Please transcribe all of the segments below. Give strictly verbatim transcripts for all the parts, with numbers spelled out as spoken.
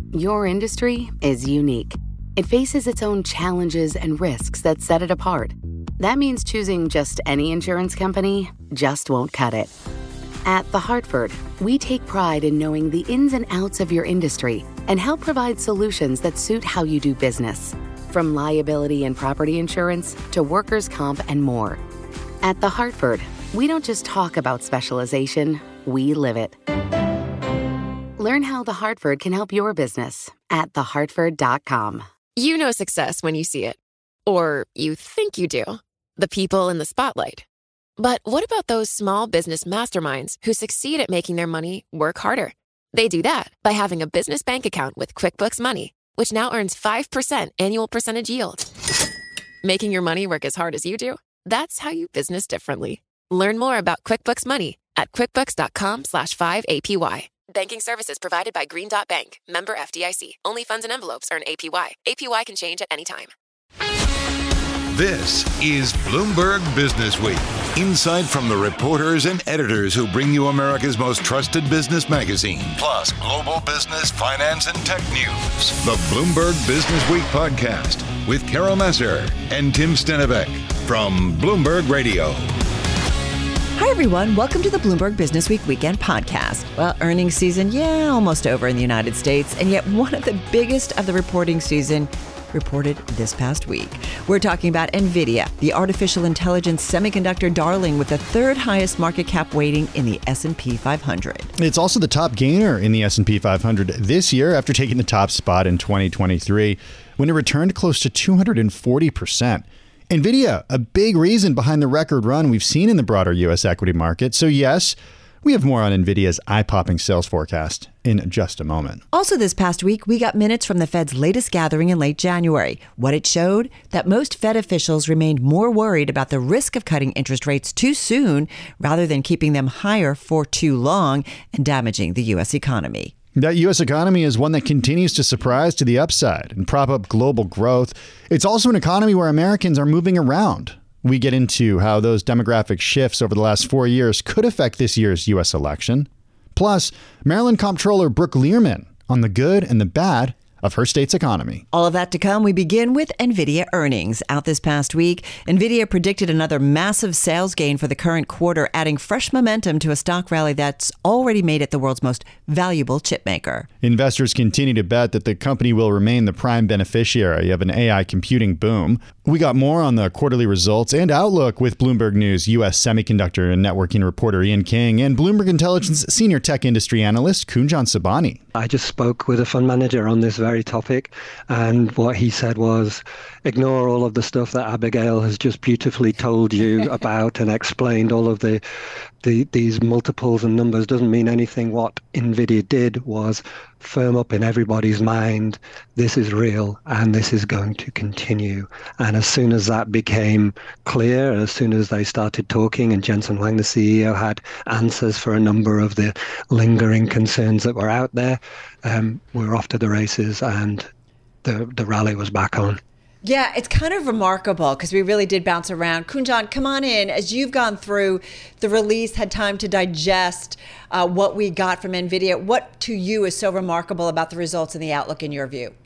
Your industry is unique. It faces its own challenges and risks that set it apart. That means choosing just any insurance company just won't cut it. At The Hartford, we take pride in knowing the ins and outs of your industry and help provide solutions that suit how you do business. From liability and property insurance to workers' comp and more. At The Hartford, we don't just talk about specialization, we live it. Learn how The Hartford can help your business at the hartford dot com. You know success when you see it. Or you think you do. The people in the spotlight. But what about those small business masterminds who succeed at making their money work harder? They do that by having a business bank account with QuickBooks Money, which now earns five percent annual percentage yield. Making your money work as hard as you do? That's how you business differently. Learn more about QuickBooks Money at quickbooks.com slash 5APY. Banking services provided by Green Dot Bank. Member F D I C. Only funds and envelopes earn A P Y. A P Y can change at any time. This is Bloomberg Business Week. Insight from the reporters and editors who bring you America's most trusted business magazine, plus global business, finance, and tech news. The Bloomberg Business Week podcast with Carol Messer and Tim Stenivek from Bloomberg Radio. Hi, everyone. Welcome to the Bloomberg Business Week Weekend podcast. Well, earnings season, yeah, almost over in the United States, and yet one of the biggest of the reporting season reported this past week. We're talking about NVIDIA, the artificial intelligence semiconductor darling with the third highest market cap weighting in the S and P five hundred. It's also the top gainer in the S and P five hundred this year after taking the top spot in twenty twenty-three when it returned close to two hundred forty percent. NVIDIA, a big reason behind the record run we've seen in the broader U S equity market. So yes, we have more on NVIDIA's eye-popping sales forecast in just a moment. Also this past week, we got minutes from the Fed's latest gathering in late January. What it showed? That most Fed officials remained more worried about the risk of cutting interest rates too soon rather than keeping them higher for too long and damaging the U S economy. That U S economy is one that continues to surprise to the upside and prop up global growth. It's also an economy where Americans are moving around. We get into how those demographic shifts over the last four years could affect this year's U S election. Plus, Maryland Comptroller Brooke Lierman on the good and the bad of her state's economy. All of that to come. We begin with NVIDIA earnings. Out this past week, NVIDIA predicted another massive sales gain for the current quarter, adding fresh momentum to a stock rally that's already made it the world's most valuable chip maker. Investors continue to bet that the company will remain the prime beneficiary of an A I computing boom. We got more on the quarterly results and outlook with Bloomberg News U S semiconductor and networking reporter Ian King and Bloomberg Intelligence senior tech industry analyst Kunjan Sabani. I just spoke with a fund manager on this very topic, and what he said was, ignore all of the stuff that Abigail has just beautifully told you about and explained all of the, the these multiples and numbers. Doesn't mean anything. What NVIDIA did was firm up in everybody's mind, this is real and this is going to continue. And as soon as that became clear, as soon as they started talking and Jensen Huang, the C E O, had answers for a number of the lingering concerns that were out there, um, we're off to the races and the the rally was back on. Yeah, it's kind of remarkable because we really did bounce around. Kunjan, come on in. As you've gone through the release, had time to digest uh, what we got from NVIDIA, what to you is so remarkable about the results and the outlook in your view?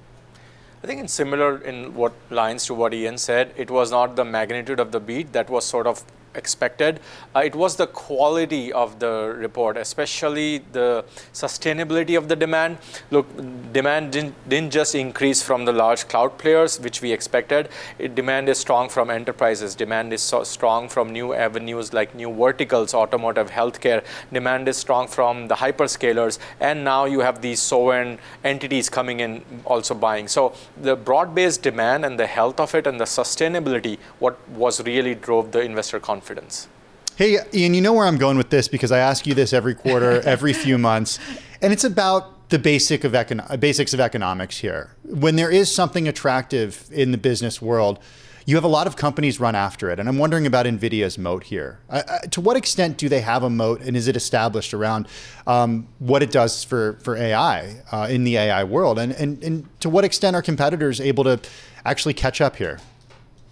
I think it's similar in what lines to what Ian said. It was not the magnitude of the beat that was sort of expected. Uh, it was the quality of the report, especially the sustainability of the demand. Look, demand didn't, didn't just increase from the large cloud players, which we expected. It, demand is strong from enterprises. Demand is so strong from new avenues like new verticals, automotive, healthcare. Demand is strong from the hyperscalers. And now you have these sovereign entities coming in also buying. So the broad-based demand and the health of it and the sustainability, what was really drove the investor confidence. Confidence. Hey, Ian, you know where I'm going with this because I ask you this every quarter, every few months, and it's about the basic of econ- basics of economics here. When there is something attractive in the business world, you have a lot of companies run after it, and I'm wondering about NVIDIA's moat here. Uh, uh, to what extent do they have a moat, and is it established around um, what it does for, for A I uh, in the A I world, and, and, and to what extent are competitors able to actually catch up here?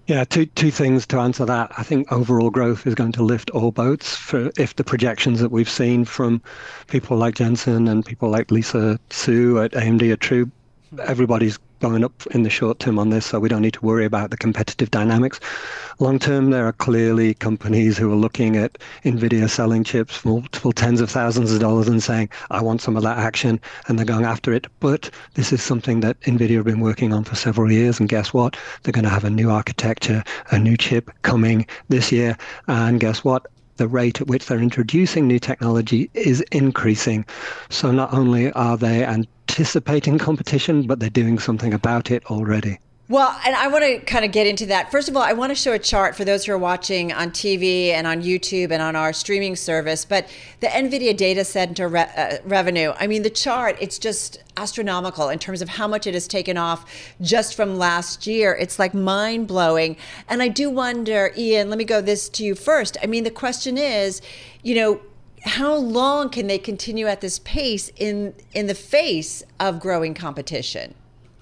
Yeah, two two things to answer that. I think overall growth is going to lift all boats for if the projections that we've seen from people like Jensen and people like Lisa Su at A M D are true. Everybody's going up in the short term on this, so we don't need to worry about the competitive dynamics. Long term, there are clearly companies who are looking at NVIDIA selling chips for multiple tens of thousands of dollars and saying, I want some of that action, and they're going after it. But this is something that NVIDIA have been working on for several years, and guess what? They're going to have a new architecture, a new chip coming this year, and guess what? The rate at which they're introducing new technology is increasing. So not only are they anticipating competition, but they're doing something about it already. Well, and I want to kind of get into that. First of all, I want to show a chart for those who are watching on T V and on YouTube and on our streaming service. But the NVIDIA data center re- uh, revenue, I mean, the chart, it's just astronomical in terms of how much it has taken off just from last year. It's like mind blowing. And I do wonder, Ian, let me go this to you first. I mean, the question is, you know, how long can they continue at this pace in in the face of growing competition?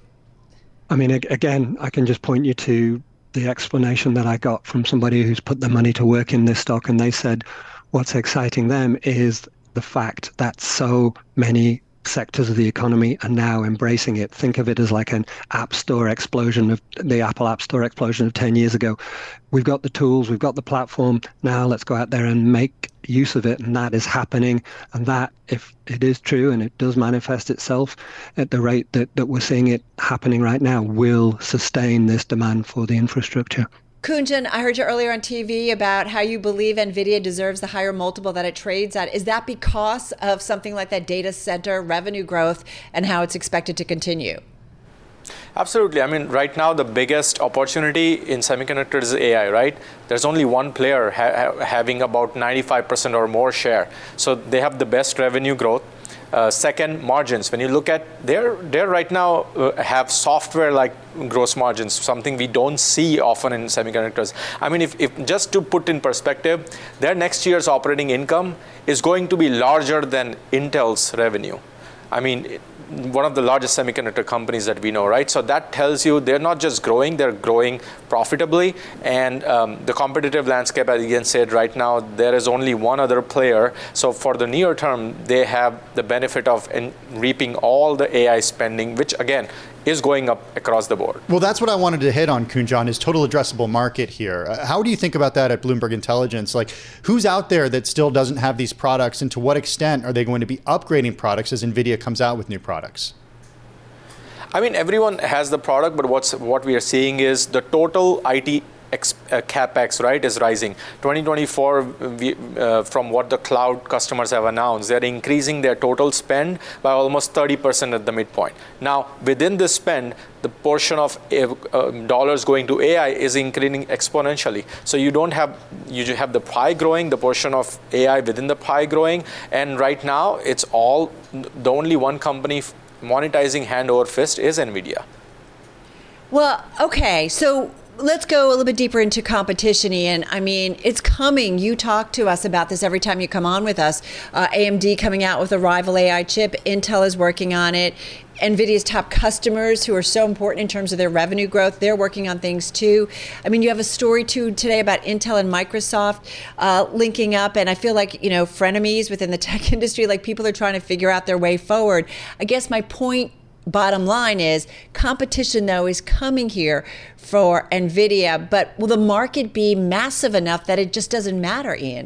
I mean, again, I can just point you to the explanation that I got from somebody who's put the money to work in this stock, and they said what's exciting them is the fact that so many sectors of the economy are now embracing it. Think of it as like an app store explosion of the Apple App Store explosion of ten years ago. We've got the tools, we've got the platform. Now let's go out there and make use of it. And that is happening. And that, if it is true and it does manifest itself at the rate that, that we're seeing it happening right now, will sustain this demand for the infrastructure. Kunjan, I heard you earlier on T V about how you believe NVIDIA deserves the higher multiple that it trades at. Is that because of something like that data center revenue growth and how it's expected to continue? Absolutely. I mean, right now, the biggest opportunity in semiconductors is A I, right? There's only one player ha- having about ninety-five percent or more share. So they have the best revenue growth. Uh, second, margins. When you look at, they're, they're right now uh, have software-like gross margins, something we don't see often in semiconductors. I mean, if, if just to put in perspective, their next year's operating income is going to be larger than Intel's revenue. I mean, it, one of the largest semiconductor companies that we know, right? So that tells you they're not just growing, they're growing profitably. And um, the competitive landscape, as Ian said, right now, there is only one other player. So for the near term, they have the benefit of in reaping all the A I spending, which again, is going up across the board. Well, that's what I wanted to hit on, Kunjan, is total addressable market here. Uh, how do you think about that at Bloomberg Intelligence? Like, who's out there that still doesn't have these products, and to what extent are they going to be upgrading products as NVIDIA comes out with new products? I mean, everyone has the product, but what's what we are seeing is the total I T Ex, uh, capex, right, is rising. twenty twenty-four, we, uh, from what the cloud customers have announced, they're increasing their total spend by almost thirty percent at the midpoint. Now, within this spend, the portion of uh, dollars going to A I is increasing exponentially. So you don't have, you have the pie growing, the portion of A I within the pie growing, and right now, it's all, the only one company monetizing hand over fist is NVIDIA. Well, okay, so let's go a little bit deeper into competition, Ian. I mean, it's coming. You talk to us about this every time you come on with us. Uh, A M D coming out with a rival A I chip. Intel is working on it. NVIDIA's top customers, who are so important in terms of their revenue growth, they're working on things too. I mean, you have a story too today about Intel and Microsoft uh, linking up, and I feel like, you know, frenemies within the tech industry, like people are trying to figure out their way forward. I guess my point, bottom line, is competition, though, is coming here for NVIDIA, but will the market be massive enough that it just doesn't matter, Ian?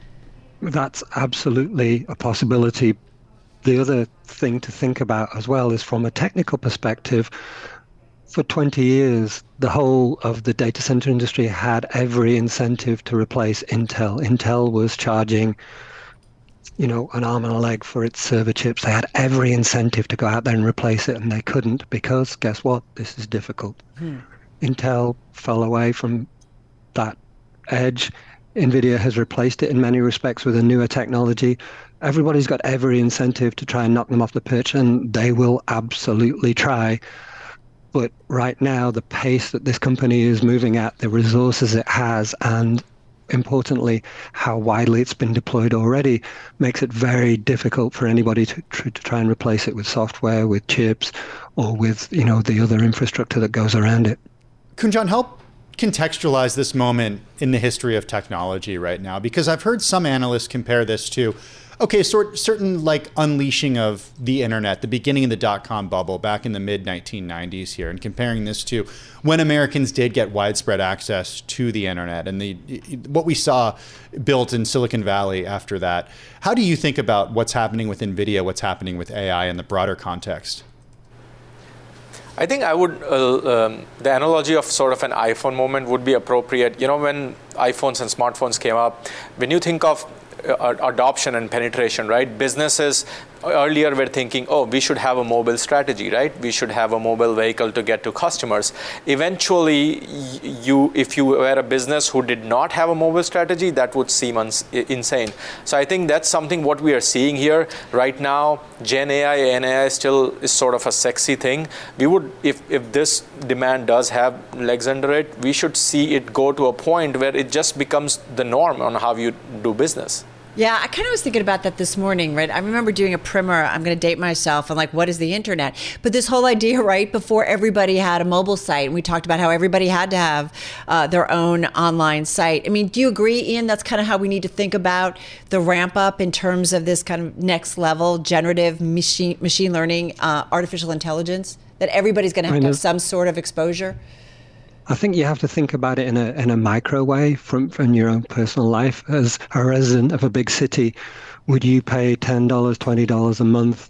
That's absolutely a possibility. The other thing to think about as well is from a technical perspective. For twenty years, the whole of the data center industry had every incentive to replace Intel. Intel was charging, you know, an arm and a leg for its server chips. They had every incentive to go out there and replace it, and they couldn't because, guess what? This is difficult. Hmm. Intel fell away from that edge. NVIDIA has replaced it in many respects with a newer technology. Everybody's got every incentive to try and knock them off the perch, and they will absolutely try. But right now, the pace that this company is moving at, the resources it has, and importantly, how widely it's been deployed already, makes it very difficult for anybody to, to, to try and replace it with software, with chips, or with, you know, the other infrastructure that goes around it. Kunjan, help contextualize this moment in the history of technology right now? Because I've heard some analysts compare this to, okay, sort certain like unleashing of the internet, the beginning of the dot-com bubble back in the mid nineteen nineties here, and comparing this to when Americans did get widespread access to the internet and the what we saw built in Silicon Valley after that. How do you think about what's happening with NVIDIA, what's happening with A I in the broader context? I think I would, uh, um, the analogy of sort of an iPhone moment would be appropriate. You know, when iPhones and smartphones came up, when you think of uh, adoption and penetration, right? Businesses earlier were thinking, oh, we should have a mobile strategy, right? We should have a mobile vehicle to get to customers. Eventually, you, if you were a business who did not have a mobile strategy, that would seem uns- insane. So I think that's something what we are seeing here right now. Gen A I and A I still is sort of a sexy thing. We would, if, if this demand does have legs under it, we should see it go to a point where it just becomes the norm on how you do business. Yeah, I kind of was thinking about that this morning, right? I remember doing a primer, I'm going to date myself, on like, what is the internet? But this whole idea, right, before everybody had a mobile site, and we talked about how everybody had to have uh, their own online site. I mean, do you agree, Ian, that's kind of how we need to think about the ramp up in terms of this kind of next level generative machine, machine learning, uh, artificial intelligence, that everybody's going to have to have some sort of exposure? I think you have to think about it in a in a micro way from, from your own personal life. As a resident of a big city, would you pay ten dollars, twenty dollars a month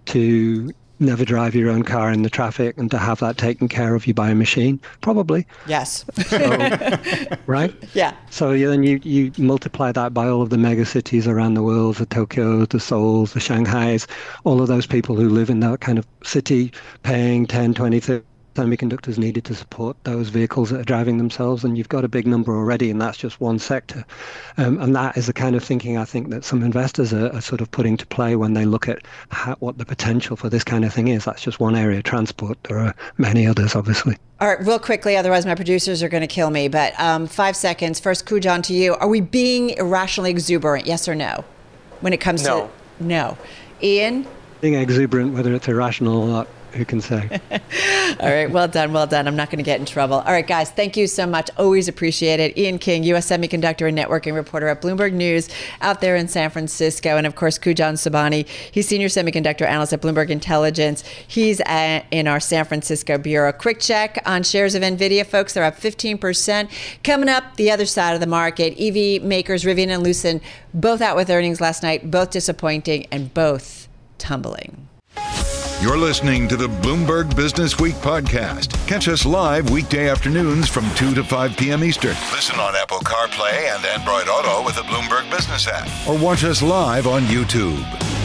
to never drive your own car in the traffic and to have that taken care of you by a machine? Probably. Yes. So, right? Yeah. So then you, you multiply that by all of the mega cities around the world, the Tokyos, the Seuls, the Shanghais, all of those people who live in that kind of city paying ten, twenty, thirty semiconductors needed to support those vehicles that are driving themselves, and you've got a big number already, and that's just one sector. Um, and that is the kind of thinking I think that some investors are, are sort of putting to play when they look at how, what the potential for this kind of thing is. That's just one area of transport. There are many others, obviously. All right, real quickly, otherwise my producers are going to kill me, but um, five seconds. First, Kujan, to you. Are we being irrationally exuberant, yes or no, when it comes no. to... No. Ian? Being exuberant, whether it's irrational or not, who can say? All right, well done, well done. I'm not going to get in trouble. All right, guys, thank you so much. Always appreciate it. Ian King, U S semiconductor and networking reporter at Bloomberg News out there in San Francisco. And of course, Kujan Sobhani, he's senior semiconductor analyst at Bloomberg Intelligence. He's uh, in our San Francisco bureau. Quick check on shares of NVIDIA, folks. They're up fifteen percent. Coming up, the other side of the market, E V makers Rivian and Lucid, both out with earnings last night, both disappointing and both tumbling. You're listening to the Bloomberg Business Week podcast. Catch us live weekday afternoons from two to five p.m. Eastern. Listen on Apple CarPlay and Android Auto with the Bloomberg Business app. Or watch us live on YouTube.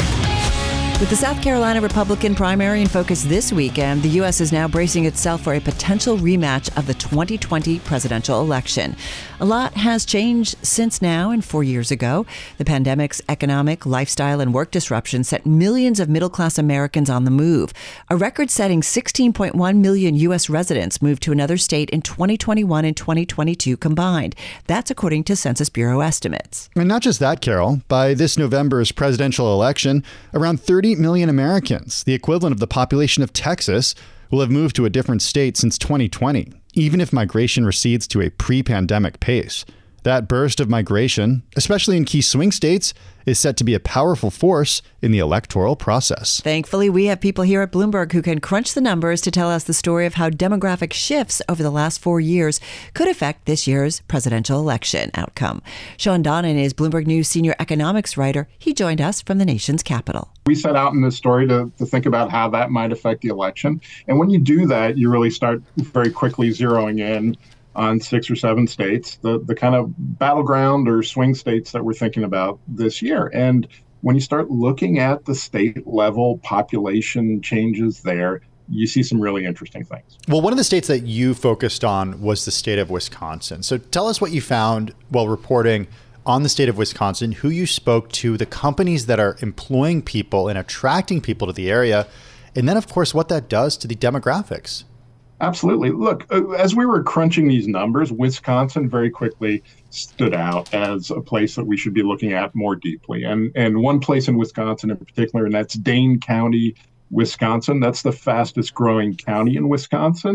With the South Carolina Republican primary in focus this weekend, the U S is now bracing itself for a potential rematch of the twenty twenty presidential election. A lot has changed since now and four years ago. The pandemic's economic, lifestyle, and work disruption sent millions of middle-class Americans on the move. A record-setting sixteen point one million U S residents moved to another state in twenty twenty-one and twenty twenty-two combined. That's according to Census Bureau estimates. And not just that, Carol. By this November's presidential election, around thirty million Americans, the equivalent of the population of Texas, will have moved to a different state since twenty twenty, even if migration recedes to a pre-pandemic pace. That burst of migration, especially in key swing states, is set to be a powerful force in the electoral process. Thankfully, we have people here at Bloomberg who can crunch the numbers to tell us the story of how demographic shifts over the last four years could affect this year's presidential election outcome. Sean Donnan is Bloomberg News senior economics writer. He joined us from the nation's capital. We set out in this story to, to think about how that might affect the election. And when you do that, you really start very quickly zeroing in on six or seven states, the, the kind of battleground or swing states that we're thinking about this year. And when you start looking at the state level population changes there, you see some really interesting things. Well, one of the states that you focused on was the state of Wisconsin. So tell us what you found while reporting on the state of Wisconsin, who you spoke to, the companies that are employing people and attracting people to the area, and then, of course, what that does to the demographics. Absolutely. Look, as we were crunching these numbers, Wisconsin very quickly stood out as a place that we should be looking at more deeply. And and one place in Wisconsin in particular, and that's Dane County, Wisconsin. That's the fastest growing county in Wisconsin.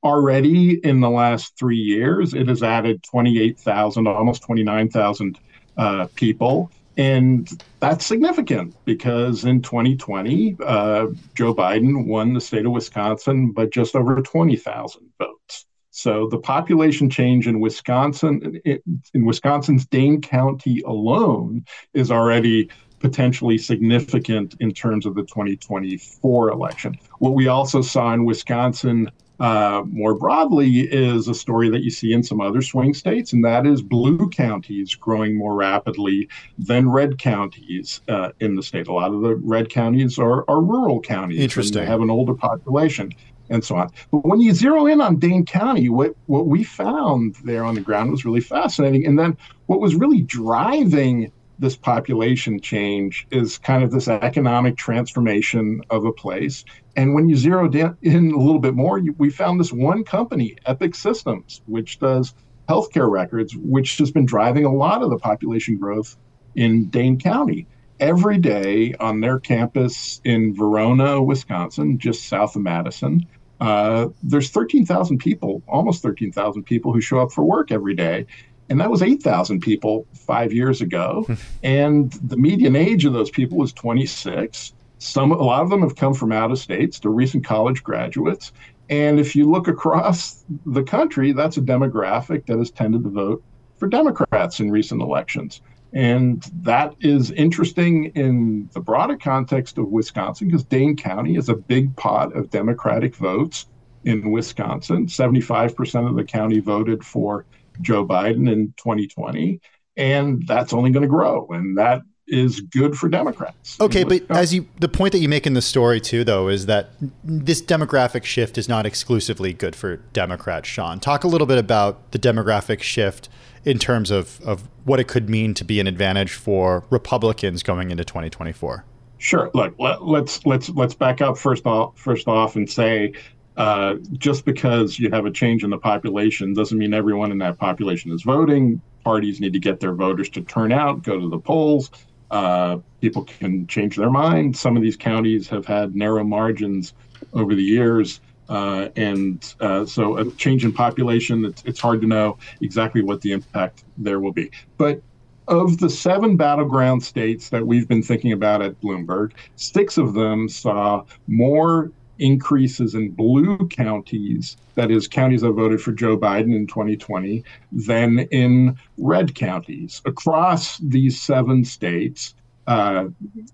already in the last three years, it has added twenty-eight thousand, almost twenty-nine thousand uh, people. And that's significant because in twenty twenty, uh, Joe Biden won the state of Wisconsin by just over twenty thousand votes. So the population change in Wisconsin, in Wisconsin's Dane County alone, is already potentially significant in terms of the twenty twenty-four election. What we also saw in Wisconsin uh, more broadly is a story that you see in some other swing states, and that is blue counties growing more rapidly than red counties uh, in the state. A lot of the red counties are, are rural counties. Interesting. And they have an older population and so on. But when you zero in on Dane County, what, what we found there on the ground was really fascinating. And then what was really driving this population change is kind of this economic transformation of a place. And when you zeroed in a little bit more, you, we found this one company, Epic Systems, which does healthcare records, which has been driving a lot of the population growth in Dane County. Every day on their campus in Verona, Wisconsin, just south of Madison, uh, there's thirteen thousand people, almost thirteen thousand people who show up for work every day. And that was eight thousand people five years ago. And the median age of those people was twenty-six. Some, a lot of them have come from out of states. They're recent college graduates. And if you look across the country, that's a demographic that has tended to vote for Democrats in recent elections. And that is interesting in the broader context of Wisconsin, because Dane County is a big pot of Democratic votes in Wisconsin. seventy-five percent of the county voted for Joe Biden in twenty twenty, and that's only going to grow, and that is good for Democrats. Okay, but as you, the point that you make in the story too, though, is that this demographic shift is not exclusively good for Democrats. Sean, talk a little bit about the demographic shift in terms of, of what it could mean to be an advantage for Republicans going into twenty twenty-four. Sure. Look, let, let's let's let's back up first off first off and say, Uh, just because you have a change in the population doesn't mean everyone in that population is voting. Parties need to get their voters to turn out, go to the polls. Uh, people can change their mind. Some of these counties have had narrow margins over the years. Uh, and uh, so a change in population, it's, it's hard to know exactly what the impact there will be. But of the seven battleground states that we've been thinking about at Bloomberg, six of them saw more increases in blue counties, that is, counties that voted for Joe Biden in twenty twenty, than in red counties. Across these seven states, uh,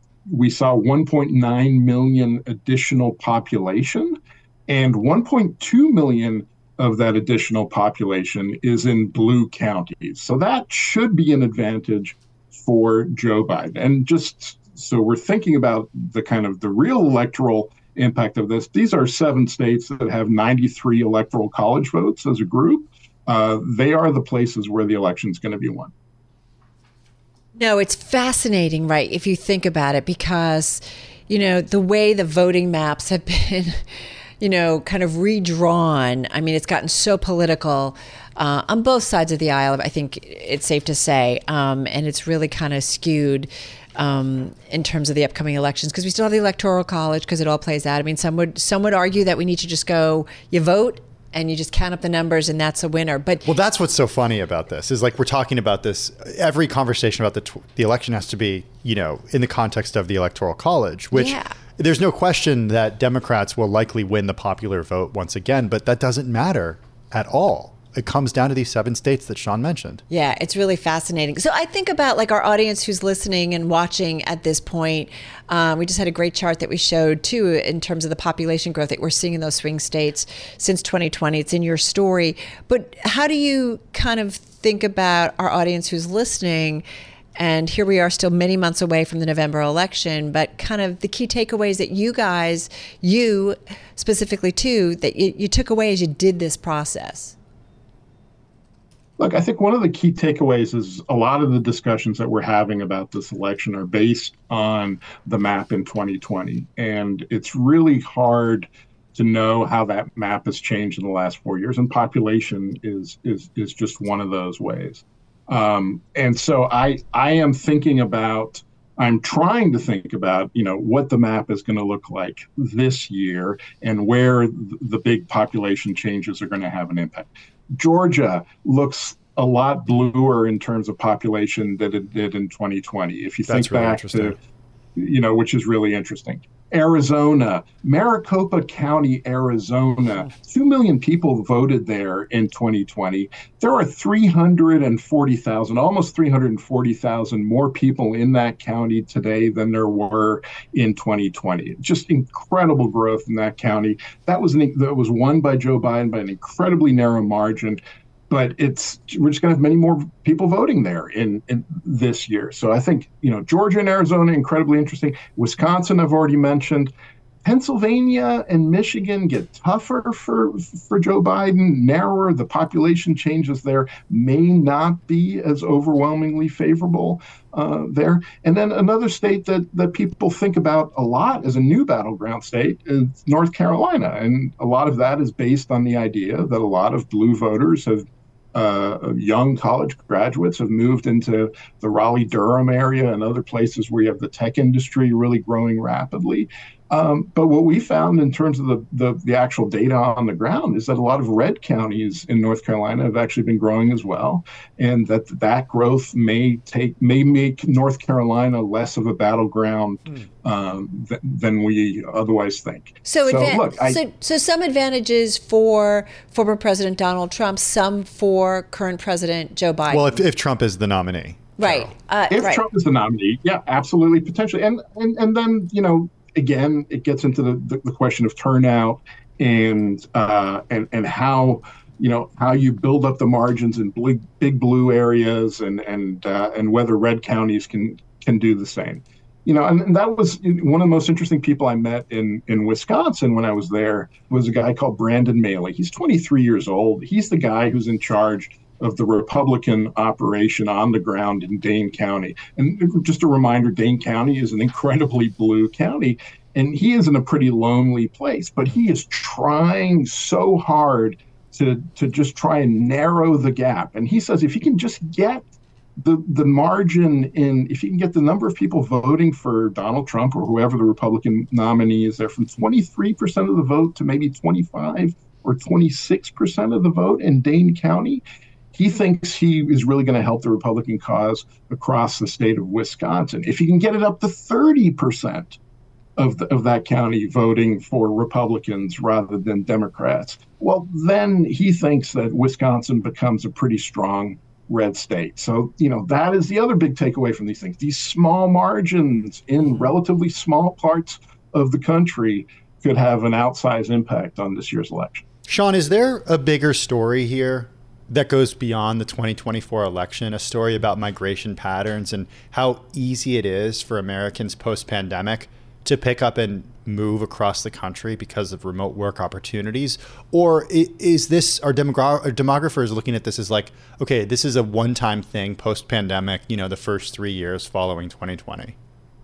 we saw one point nine million additional population, and one point two million of that additional population is in blue counties. So that should be an advantage for Joe Biden. And just so we're thinking about the kind of the real electoral impact of this, these are seven states that have ninety-three electoral college votes as a group. Uh, they are the places where the election is going to be won. No, it's fascinating, right? If you think about it, because, you know, the way the voting maps have been, you know, kind of redrawn. I mean, it's gotten so political uh, on both sides of the aisle, I think it's safe to say. Um, and it's really kind of skewed Um, in terms of the upcoming elections, because we still have the Electoral College, because it all plays out. I mean, some would some would argue that we need to just go, you vote and you just count up the numbers and that's a winner. But well, that's what's so funny about this is, like, we're talking about this. Every conversation about the tw- the election has to be, you know, in the context of the Electoral College, which yeah. There's no question that Democrats will likely win the popular vote once again, but that doesn't matter at all. It comes down to these seven states that Sean mentioned. Yeah, it's really fascinating. So I think about, like, our audience who's listening and watching at this point. Um, we just had a great chart that we showed too in terms of the population growth that we're seeing in those swing states since twenty twenty. It's in your story. But how do you kind of think about our audience who's listening? And here we are, still many months away from the November election, but kind of the key takeaways that you guys, you specifically too, that you, you took away as you did this process. Look, I think one of the key takeaways is a lot of the discussions that we're having about this election are based on the map in twenty twenty. And it's really hard to know how that map has changed in the last four years. And population is is is just one of those ways. Um, and so I I am thinking about I'm trying to think about, you know, what the map is going to look like this year and where the big population changes are going to have an impact. Georgia looks a lot bluer in terms of population than it did in twenty twenty. If you That's think really back to, you know, which is really interesting. Arizona, Maricopa County, Arizona, two million people voted there in twenty twenty. There are three hundred forty thousand, almost three hundred forty thousand more people in that county today than there were in twenty twenty. Just incredible growth in that county. That was an, that was won by Joe Biden by an incredibly narrow margin. But it's we're just going to have many more people voting there in, in this year. So I think, you know, Georgia and Arizona, incredibly interesting. Wisconsin, I've already mentioned. Pennsylvania and Michigan get tougher for, for Joe Biden, narrower. The population changes there may not be as overwhelmingly favorable uh, there. And then another state that, that people think about a lot as a new battleground state is North Carolina. And a lot of that is based on the idea that a lot of blue voters have Uh, young college graduates have moved into the Raleigh-Durham area and other places where you have the tech industry really growing rapidly. Um, but what we found in terms of the, the, the actual data on the ground is that a lot of red counties in North Carolina have actually been growing as well, and that that growth may take may make North Carolina less of a battleground um, th- than we otherwise think. So, so, advan- look, I, so, so some advantages for former President Donald Trump, some for current President Joe Biden. Well, if, if Trump is the nominee. Right. Uh, if right. Trump is the nominee, yeah, absolutely, potentially. And, and, and then, you know, again, it gets into the, the, the question of turnout and uh, and and how you know how you build up the margins in big, big blue areas and and uh, and whether red counties can can do the same. You know, and, and that was one of the most interesting people I met in in Wisconsin when I was there was a guy called Brandon Maley. He's twenty-three years old. He's the guy who's in charge of the Republican operation on the ground in Dane County. And just a reminder, Dane County is an incredibly blue county, and he is in a pretty lonely place, but he is trying so hard to, to just try and narrow the gap. And he says if he can just get the, the margin in, if you can get the number of people voting for Donald Trump or whoever the Republican nominee is there from twenty-three percent of the vote to maybe twenty-five or twenty-six percent of the vote in Dane County, he thinks he is really going to help the Republican cause across the state of Wisconsin. If he can get it up to thirty percent of, the, of that county voting for Republicans rather than Democrats, well, then he thinks that Wisconsin becomes a pretty strong red state. So, you know, that is the other big takeaway from these things. These small margins in relatively small parts of the country could have an outsized impact on this year's election. Sean, is there a bigger story here that goes beyond the twenty twenty-four election, a story about migration patterns and how easy it is for Americans post-pandemic to pick up and move across the country because of remote work opportunities? Or is this, our demogra- our demographers looking at this as like, okay, this is a one-time thing post-pandemic, you know, the first three years following twenty twenty?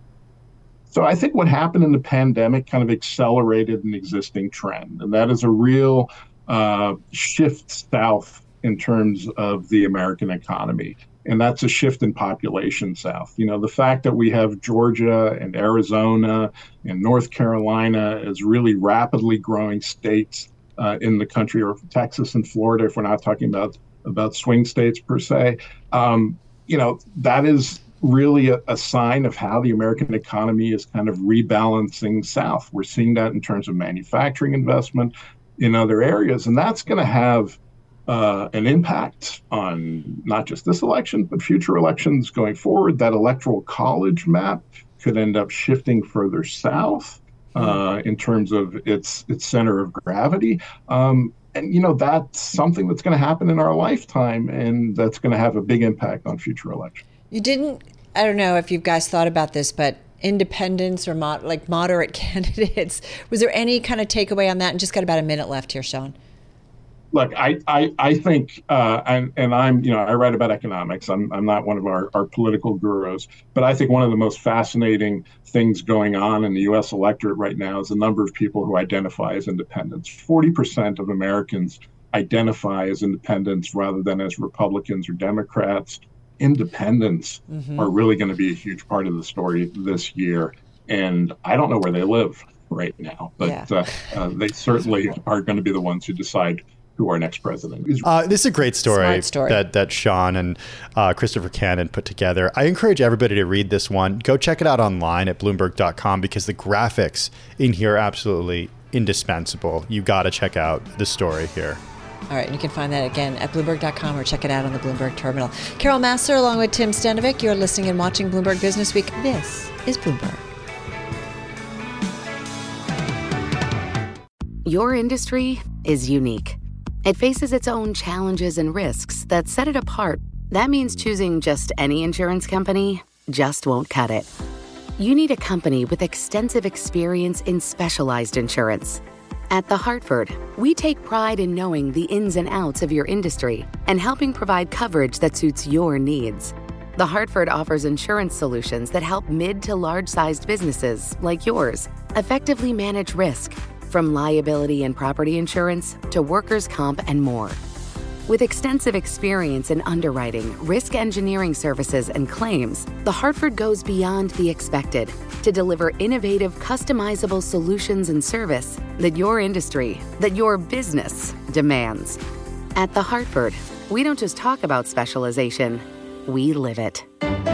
So I think what happened in the pandemic kind of accelerated an existing trend, and that is a real uh, shift south in terms of the American economy. And that's a shift in population south. You know, the fact that we have Georgia and Arizona and North Carolina as really rapidly growing states uh, in the country, or Texas and Florida, if we're not talking about, about swing states per se, um, you know, that is really a, a sign of how the American economy is kind of rebalancing south. We're seeing that in terms of manufacturing investment in other areas. And that's going to have Uh, an impact on not just this election, but future elections going forward. That electoral college map could end up shifting further south uh, in terms of its its center of gravity. Um, and, you know, that's something that's going to happen in our lifetime, and that's going to have a big impact on future elections. You didn't, I don't know if you guys thought about this, but independents or mod, like moderate candidates, was there any kind of takeaway on that? And just got about a minute left here, Sean. Look, I, I, I think, uh, and, and I'm, you know, I write about economics. I'm, I'm not one of our, our political gurus, but I think one of the most fascinating things going on in the U S electorate right now is the number of people who identify as independents. forty percent of Americans identify as independents rather than as Republicans or Democrats. independents Mm-hmm. are really going to be a huge part of the story this year. And I don't know where they live right now, but Yeah. uh, uh, they certainly are going to be the ones who decide who our next president is. Uh, this is a great story, Smart story. that that Sean and uh, Christopher Cannon put together. I encourage everybody to read this one. Go check it out online at bloomberg dot com because the graphics in here are absolutely indispensable. You got to check out the story here. All right, and you can find that again at bloomberg dot com or check it out on the Bloomberg terminal. Carol Massar along with Tim Stenovic. You're listening and watching Bloomberg Business Week. This is Bloomberg. Your industry is unique. It faces its own challenges and risks that set it apart. That means choosing just any insurance company just won't cut it. You need a company with extensive experience in specialized insurance. At The Hartford, we take pride in knowing the ins and outs of your industry and helping provide coverage that suits your needs. The Hartford offers insurance solutions that help mid to large-sized businesses like yours effectively manage risk, from liability and property insurance to workers' comp and more. With extensive experience in underwriting, risk engineering services, and claims, The Hartford goes beyond the expected to deliver innovative, customizable solutions and service that your industry, that your business demands. At The Hartford, we don't just talk about specialization, we live it.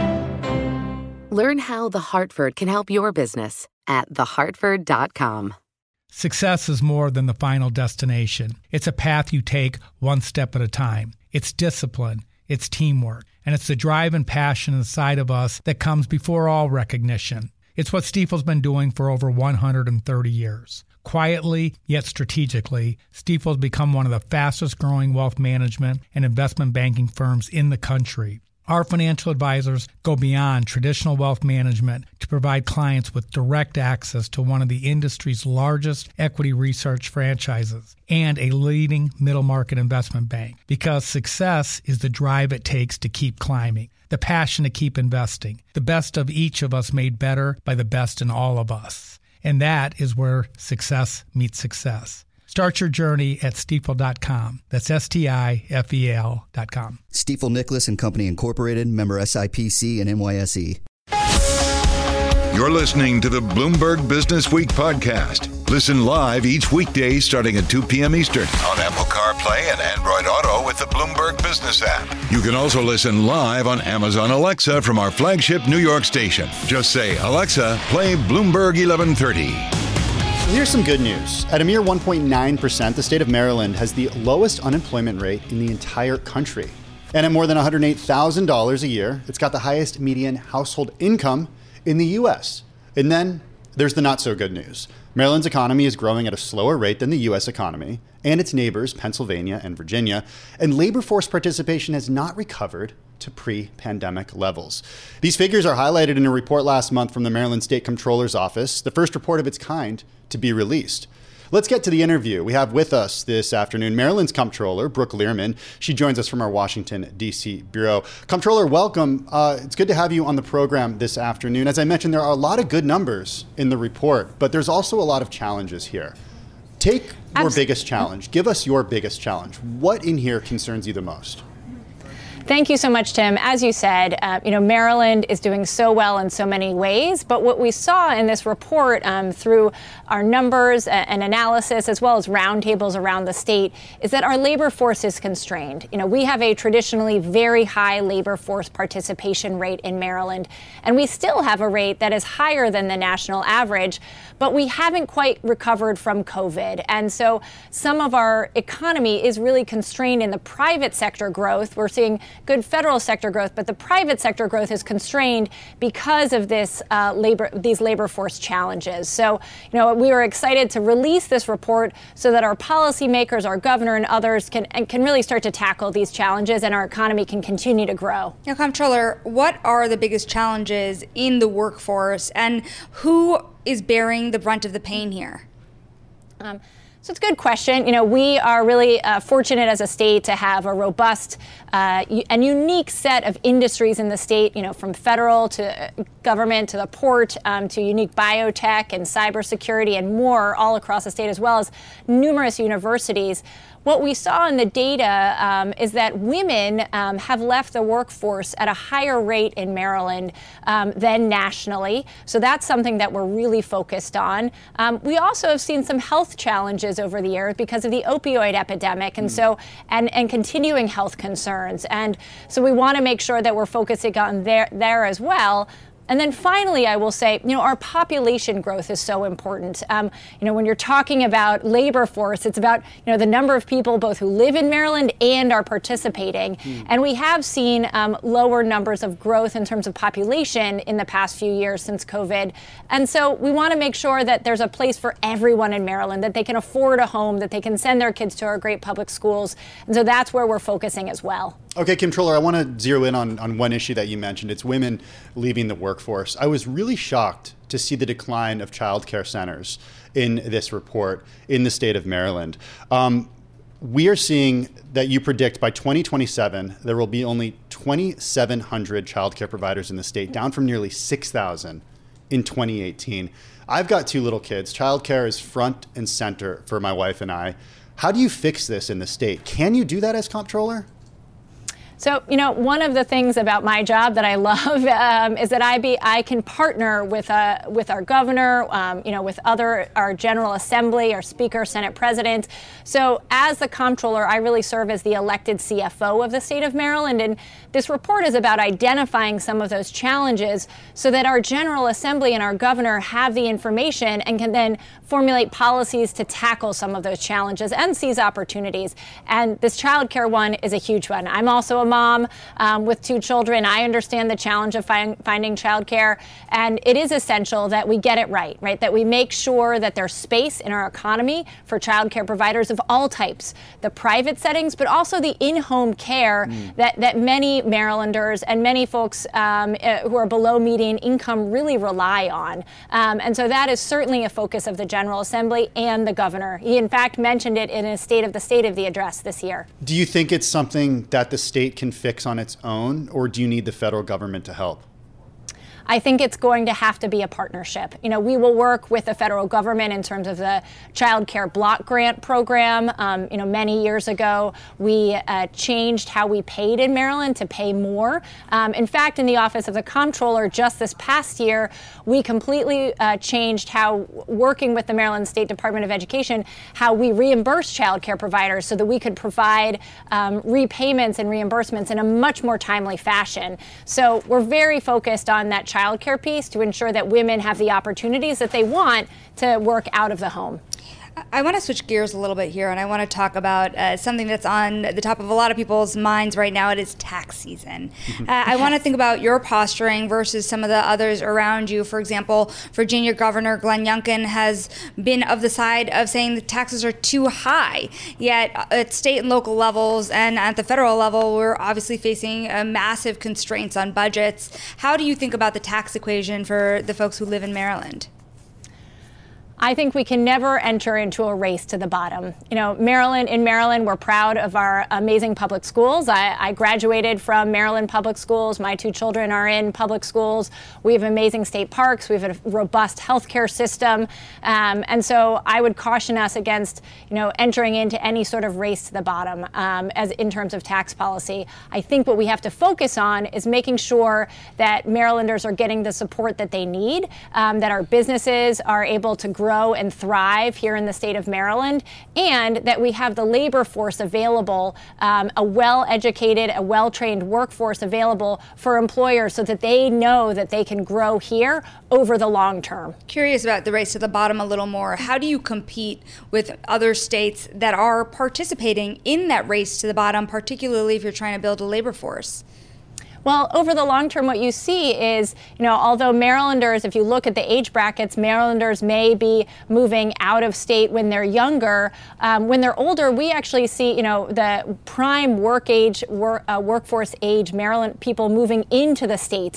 Learn how The Hartford can help your business at the hartford dot com. Success is more than the final destination. It's a path you take one step at a time. It's discipline, it's teamwork, and it's the drive and passion inside of us that comes before all recognition. It's what Stifel's been doing for over one hundred thirty years. Quietly, yet strategically, Stifel's become one of the fastest growing wealth management and investment banking firms in the country. Our financial advisors go beyond traditional wealth management to provide clients with direct access to one of the industry's largest equity research franchises and a leading middle market investment bank, because success is the drive it takes to keep climbing, the passion to keep investing, the best of each of us made better by the best in all of us. And that is where success meets success. Start your journey at stifel dot com. That's S T I F E L dot com. Stifel Nicholas and Company Incorporated, member S I P C and N Y S E. You're listening to the Bloomberg Business Week podcast. Listen live each weekday starting at two p.m. Eastern on Apple CarPlay and Android Auto with the Bloomberg Business app. You can also listen live on Amazon Alexa from our flagship New York station. Just say, Alexa, play Bloomberg eleven thirty. Here's some good news. At a mere one point nine percent, the state of Maryland has the lowest unemployment rate in the entire country. And at more than one hundred eight thousand dollars a year, it's got the highest median household income in the U S. And then there's the not so good news. Maryland's economy is growing at a slower rate than the U S economy and its neighbors, Pennsylvania and Virginia, and labor force participation has not recovered to pre-pandemic levels. These figures are highlighted in a report last month from the Maryland State Comptroller's Office, the first report of its kind to be released. Let's get to the interview. We have with us this afternoon Maryland's Comptroller, Brooke Learman. She joins us from our Washington, D C bureau. Comptroller, welcome. Uh, it's good to have you on the program this afternoon. As I mentioned, there are a lot of good numbers in the report, but there's also a lot of challenges here. Take your Absolutely. biggest challenge. Give us your biggest challenge. What in here concerns you the most? Thank you so much, Tim. As you said, uh, you know, Maryland is doing so well in so many ways. But what we saw in this report um, through our numbers and analysis, as well as roundtables around the state, is that our labor force is constrained. You know, we have a traditionally very high labor force participation rate in Maryland, and we still have a rate that is higher than the national average, but we haven't quite recovered from COVID. And so some of our economy is really constrained in the private sector growth. We're seeing good federal sector growth, but the private sector growth is constrained because of this uh, labor, these labor force challenges. So, you know, we were excited to release this report so that our policymakers, our governor, and others can and can really start to tackle these challenges, and our economy can continue to grow. Now, Comptroller, what are the biggest challenges in the workforce, and who is bearing the brunt of the pain here? Um, So it's a good question. You know, we are really uh, fortunate as a state to have a robust uh, and unique set of industries in the state, you know, from federal to government to the port um, to unique biotech and cybersecurity and more all across the state, as well as numerous universities. What we saw in the data um, is that women um, have left the workforce at a higher rate in Maryland um, than nationally. So that's something that we're really focused on. Um, we also have seen some health challenges over the years because of the opioid epidemic, and mm. so and, and continuing health concerns. And so we want to make sure that we're focusing on there there as well. And then finally, I will say, you know, our population growth is so important. Um, you know, when you're talking about labor force, it's about, you know, the number of people both who live in Maryland and are participating. Mm. And we have seen um, lower numbers of growth in terms of population in the past few years since COVID. And so we want to make sure that there's a place for everyone in Maryland, that they can afford a home, that they can send their kids to our great public schools. And so that's where we're focusing as well. Okay, Comptroller, I want to zero in on, on one issue that you mentioned. It's women leaving the workforce. I was really shocked to see the decline of child care centers in this report in the state of Maryland. Um, we are seeing that you predict by twenty twenty-seven, there will be only twenty-seven hundred child care providers in the state, down from nearly six thousand in twenty eighteen. I've got two little kids. Child care is front and center for my wife and I. How do you fix this in the state? Can you do that as Comptroller? So, you know, one of the things about my job that I love um, is that I be I can partner with uh, with our governor, um, you know, with other our General Assembly, our Speaker, Senate President. So, as the Comptroller, I really serve as the elected C F O of the state of Maryland, and this report is about identifying some of those challenges so that our General Assembly and our governor have the information and can then formulate policies to tackle some of those challenges and seize opportunities. And this child care one is a huge one. I'm also a mom um, with two children. I understand the challenge of find, finding childcare, and it is essential that we get it right, right? That we make sure that there's space in our economy for childcare providers of all types, the private settings, but also the in-home care mm. that, that many Marylanders and many folks um, uh, who are below median income really rely on. Um, and so that is certainly a focus of the General Assembly and the governor. He, in fact, mentioned it in his State of the State of the Address this year. Do you think it's something that the state can fix on its own, or do you need the federal government to help? I think it's going to have to be a partnership. You know, we will work with the federal government in terms of the Child Care Block Grant Program. Um, you know, many years ago, we uh, changed how we paid in Maryland to pay more. Um, in fact, in the Office of the Comptroller, just this past year, we completely uh, changed how, working with the Maryland State Department of Education, how we reimburse child care providers so that we could provide um, repayments and reimbursements in a much more timely fashion. So we're very focused on that child child care piece to ensure that women have the opportunities that they want to work out of the home. I want to switch gears a little bit here, and I want to talk about uh, something that's on the top of a lot of people's minds right now. It is tax season. uh, I want to think about your posturing versus some of the others around you. For example, Virginia Governor Glenn Youngkin has been of the side of saying the taxes are too high. Yet at state and local levels and at the federal level, we're obviously facing uh, massive constraints on budgets. How do you think about the tax equation for the folks who live in Maryland? I think we can never enter into a race to the bottom. You know, Maryland, in Maryland, we're proud of our amazing public schools. I, I graduated from Maryland public schools. My two children are in public schools. We have amazing state parks. We have a robust healthcare system. Um, and so I would caution us against, you know, entering into any sort of race to the bottom um, as in terms of tax policy. I think what we have to focus on is making sure that Marylanders are getting the support that they need, um, that our businesses are able to grow and thrive here in the state of Maryland, and that we have the labor force available, um, a well-educated, a well-trained workforce available for employers so that they know that they can grow here over the long term. Curious about the race to the bottom a little more. How do you compete with other states that are participating in that race to the bottom, particularly if you're trying to build a labor force? Well, over the long term, what you see is, you know, although Marylanders, if you look at the age brackets, Marylanders may be moving out of state when they're younger. Um, when they're older, we actually see, you know, the prime work age, work, uh, workforce age Maryland people moving into the state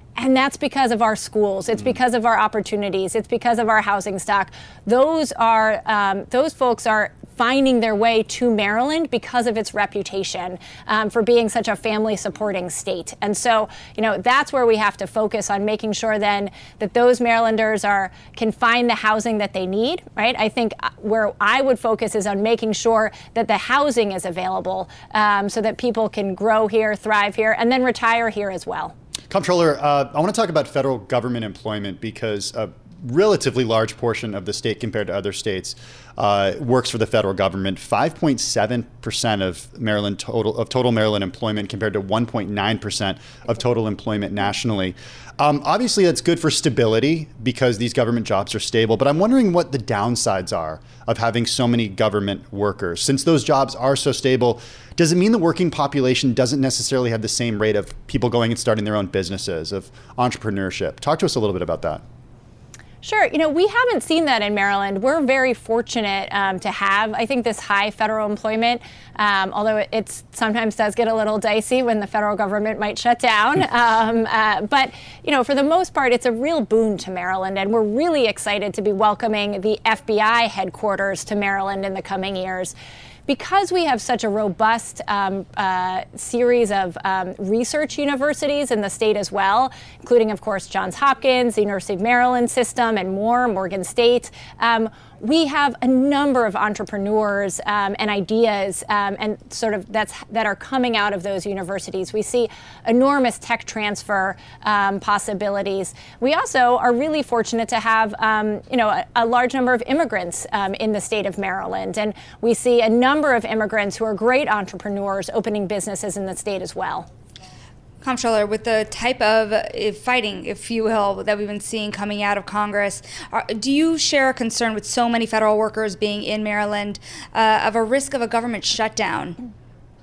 And that's because of our schools. It's because of our opportunities. It's because of our housing stock. Those are um, those folks are finding their way to Maryland because of its reputation um, for being such a family supporting state. And so, you know, that's where we have to focus on making sure then that those Marylanders are can find the housing that they need, right? I think where I would focus is on making sure that the housing is available um, so that people can grow here, thrive here, and then retire here as well. Comptroller, uh, I want to talk about federal government employment because a relatively large portion of the state compared to other states uh, works for the federal government. five point seven percent of Maryland total of total Maryland employment compared to one point nine percent of total employment nationally. Um, obviously, that's good for stability because these government jobs are stable. But I'm wondering what the downsides are of having so many government workers. Since those jobs are so stable, does it mean the working population doesn't necessarily have the same rate of people going and starting their own businesses, of entrepreneurship? Talk to us a little bit about that. Sure. You know, we haven't seen that in Maryland. We're very fortunate um, to have, I think, this high federal employment, um, although it it's, sometimes does get a little dicey when the federal government might shut down. um, uh, but, you know, for the most part, it's a real boon to Maryland. And we're really excited to be welcoming the F B I headquarters to Maryland in the coming years. Because we have such a robust um, uh, series of um, research universities in the state as well, including, of course, Johns Hopkins, the University of Maryland system, and more, Morgan State, um, we have a number of entrepreneurs um, and ideas um, and sort of that's that are coming out of those universities. We see enormous tech transfer um, possibilities. We also are really fortunate to have um, you know a, a large number of immigrants um, in the state of Maryland, and we see a number of immigrants who are great entrepreneurs opening businesses in the state as well. Comptroller, with the type of uh, fighting, if you will, that we've been seeing coming out of Congress, are, do you share a concern with so many federal workers being in Maryland uh, of a risk of a government shutdown?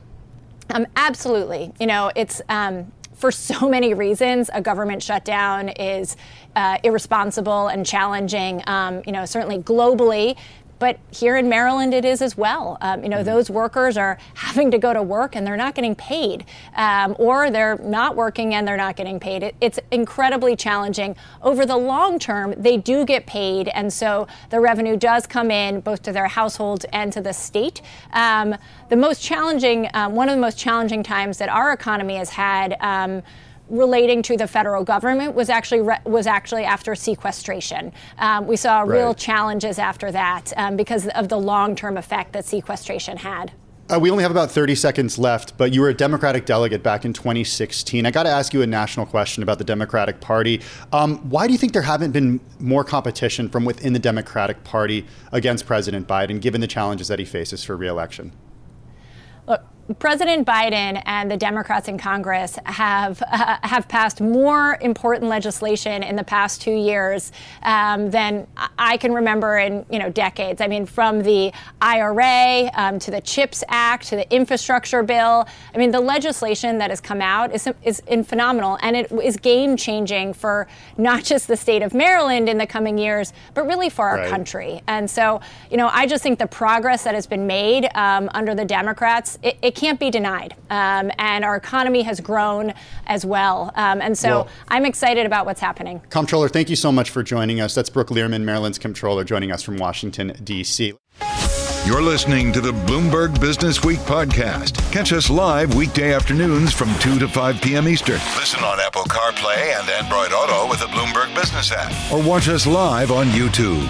Um, absolutely. You know, it's um, for so many reasons, a government shutdown is uh, irresponsible and challenging, um, you know, certainly globally. But here in Maryland, it is as well. Um, you know, those workers are having to go to work and they're not getting paid, um, or they're not working and they're not getting paid. It, it's incredibly challenging. Over the long term, they do get paid, and so the revenue does come in both to their households and to the state. Um, the most challenging, um, one of the most challenging times that our economy has had um, relating to the federal government was actually re- was actually after sequestration. Um, we saw real Right. challenges after that um, because of the long-term effect that sequestration had. Uh, we only have about thirty seconds left, but you were a Democratic delegate back in twenty sixteen. I got to ask you a national question about the Democratic Party. Um, why do you think there haven't been more competition from within the Democratic Party against President Biden, given the challenges that he faces for re-election? Look, President Biden and the Democrats in Congress have uh, have passed more important legislation in the past two years um, than I can remember in you know decades. I mean, from the I R A um, to the CHIPS Act to the infrastructure bill. I mean, the legislation that has come out is is phenomenal, and it is game changing for not just the state of Maryland in the coming years, but really for our Right. country. And so, you know, I just think the progress that has been made um, under the Democrats, it, it can't be denied. Um, and our economy has grown as well. Um, and so Well, I'm excited about what's happening. Comptroller, thank you so much for joining us. That's Brooke Learman, Maryland's Comptroller, joining us from Washington, D C. You're listening to the Bloomberg Business Week podcast. Catch us live weekday afternoons from two to five p.m. Eastern. Listen on Apple CarPlay and Android Auto with the Bloomberg Business app. Or watch us live on YouTube.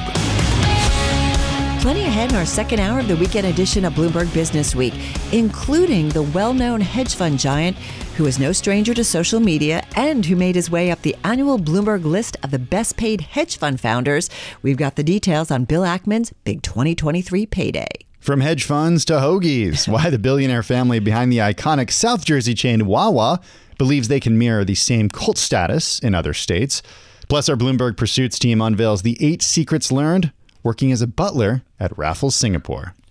Plenty ahead in our second hour of the weekend edition of Bloomberg Business Week, including the well-known hedge fund giant who is no stranger to social media and who made his way up the annual Bloomberg list of the best paid hedge fund founders. We've got the details on Bill Ackman's big twenty twenty-three payday. From hedge funds to hoagies, why the billionaire family behind the iconic South Jersey chain Wawa believes they can mirror the same cult status in other states. Plus, our Bloomberg Pursuits team unveils the eight secrets learned working as a butler at Raffles Singapore.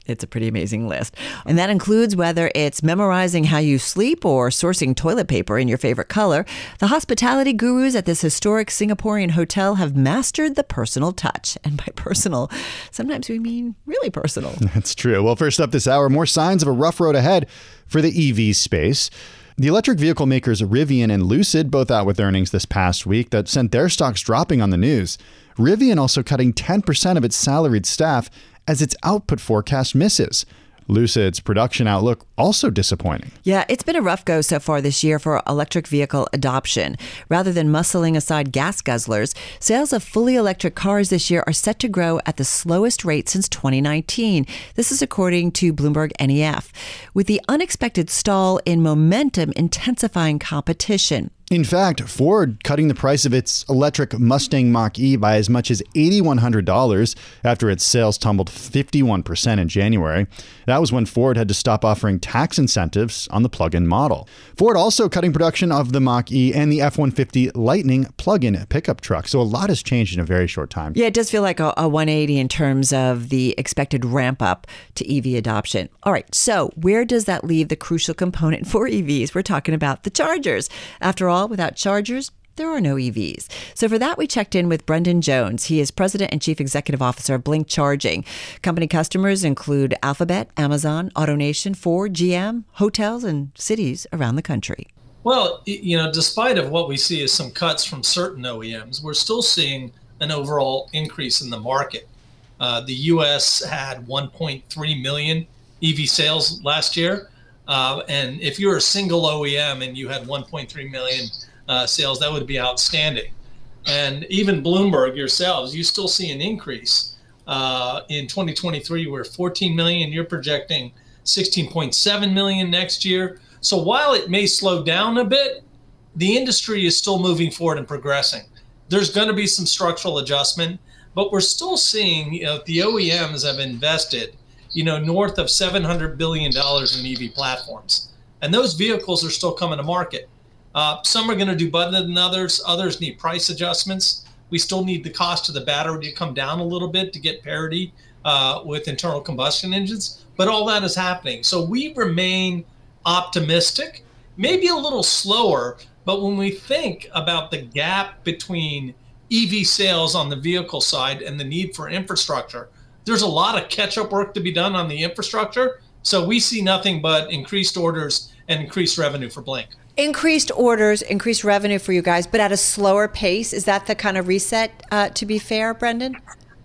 It's a pretty amazing list. And that includes whether it's memorizing how you sleep or sourcing toilet paper in your favorite color. The hospitality gurus at this historic Singaporean hotel have mastered the personal touch. And by personal, sometimes we mean really personal. That's true. Well, first up this hour, more signs of a rough road ahead for the E V space. The electric vehicle makers Rivian and Lucid both out with earnings this past week that sent their stocks dropping on the news. Rivian also cutting ten percent of its salaried staff as its output forecast misses. Lucid's production outlook also disappointing. Yeah, it's been a rough go so far this year for electric vehicle adoption. Rather than muscling aside gas guzzlers, sales of fully electric cars this year are set to grow at the slowest rate since twenty nineteen. This is according to Bloomberg N E F, with the unexpected stall in momentum intensifying competition. In fact, Ford cutting the price of its electric Mustang Mach-E by as much as eight thousand one hundred dollars after its sales tumbled fifty-one percent in January. That was when Ford had to stop offering tax incentives on the plug-in model. Ford also cutting production of the Mach-E and the F one fifty Lightning plug-in pickup truck. So a lot has changed in a very short time. Yeah, it does feel like a, a one eighty in terms of the expected ramp up to E V adoption. All right, so where does that leave the crucial component for E Vs? We're talking about the chargers. After all, without chargers, there are no E Vs. So for that, we checked in with Brendan Jones. He is President and Chief Executive Officer of Blink Charging. Company customers include Alphabet, Amazon, AutoNation, Ford, G M, hotels, and cities around the country. Well, you know, despite of what we see as some cuts from certain O E Ms, we're still seeing an overall increase in the market. Uh, the U S had one point three million E V sales last year. Uh, and if you're a single O E M and you had one point three million uh, sales, that would be outstanding. And even Bloomberg yourselves, you still see an increase. Uh, in twenty twenty-three, we're fourteen million. You're projecting sixteen point seven million next year. So while it may slow down a bit, the industry is still moving forward and progressing. There's going to be some structural adjustment, but we're still seeing, you know, the O E Ms have invested, you know, north of seven hundred billion dollars in E V platforms. And those vehicles are still coming to market. Uh, some are going to do better than others. Others need price adjustments. We still need the cost of the battery to come down a little bit to get parity uh, with internal combustion engines. But all that is happening. So we remain optimistic, maybe a little slower. But when we think about the gap between E V sales on the vehicle side and the need for infrastructure, there's a lot of catch-up work to be done on the infrastructure. So we see nothing but increased orders and increased revenue for Blink. Increased orders, increased revenue for you guys, but at a slower pace. Is that the kind of reset, uh, to be fair, Brendan?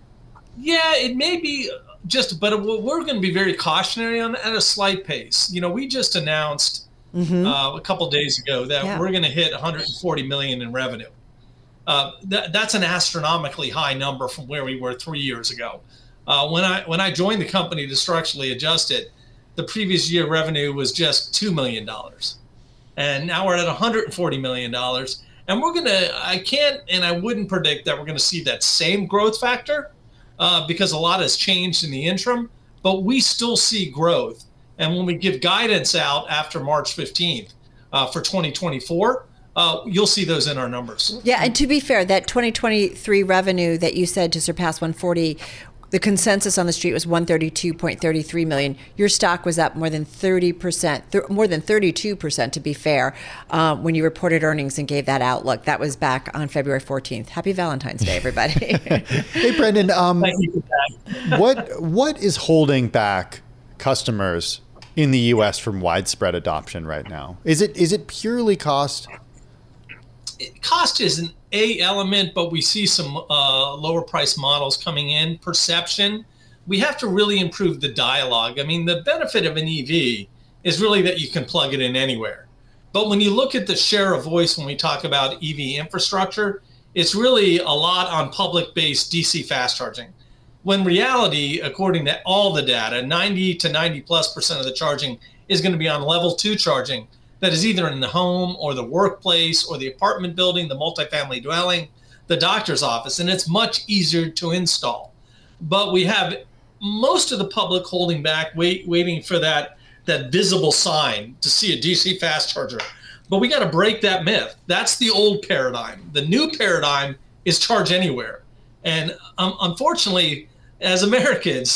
Yeah, it may be just, but we're going to be very cautionary on at a slight pace. You know, we just announced mm-hmm. uh, a couple days ago that yeah. we're going to hit one hundred forty million in revenue. Uh, that, that's an astronomically high number from where we were three years ago. Uh, when I when I joined the company to structurally adjust it, the previous year revenue was just two million dollars. And now we're at one hundred forty million dollars. And we're going to, I can't and I wouldn't predict that we're going to see that same growth factor uh, because a lot has changed in the interim, but we still see growth. And when we give guidance out after March fifteenth uh, for twenty twenty-four, uh, you'll see those in our numbers. Yeah, and to be fair, that twenty twenty-three revenue that you said to surpass one hundred forty, the consensus on the street was one hundred thirty-two point three three million. Your stock was up more than thirty percent, th- more than thirty-two percent to be fair, uh, when you reported earnings and gave that outlook. That was back on February fourteenth. Happy Valentine's Day, everybody. Hey, Brendan, um, what what is holding back customers in the U S from widespread adoption right now? Is it is it purely cost? Cost is an A element, but we see some uh, lower price models coming in. Perception, we have to really improve the dialogue. I mean, the benefit of an E V is really that you can plug it in anywhere. But when you look at the share of voice when we talk about E V infrastructure, it's really a lot on public-based D C fast charging. When reality, according to all the data, ninety to ninety plus percent of the charging is going to be on level two charging. That is either in the home or the workplace or the apartment building, the multifamily dwelling, the doctor's office, and it's much easier to install. But we have most of the public holding back, wait, waiting for that, that visible sign to see a D C fast charger. But we got to break that myth. That's the old paradigm. The new paradigm is charge anywhere. And um, unfortunately, as Americans,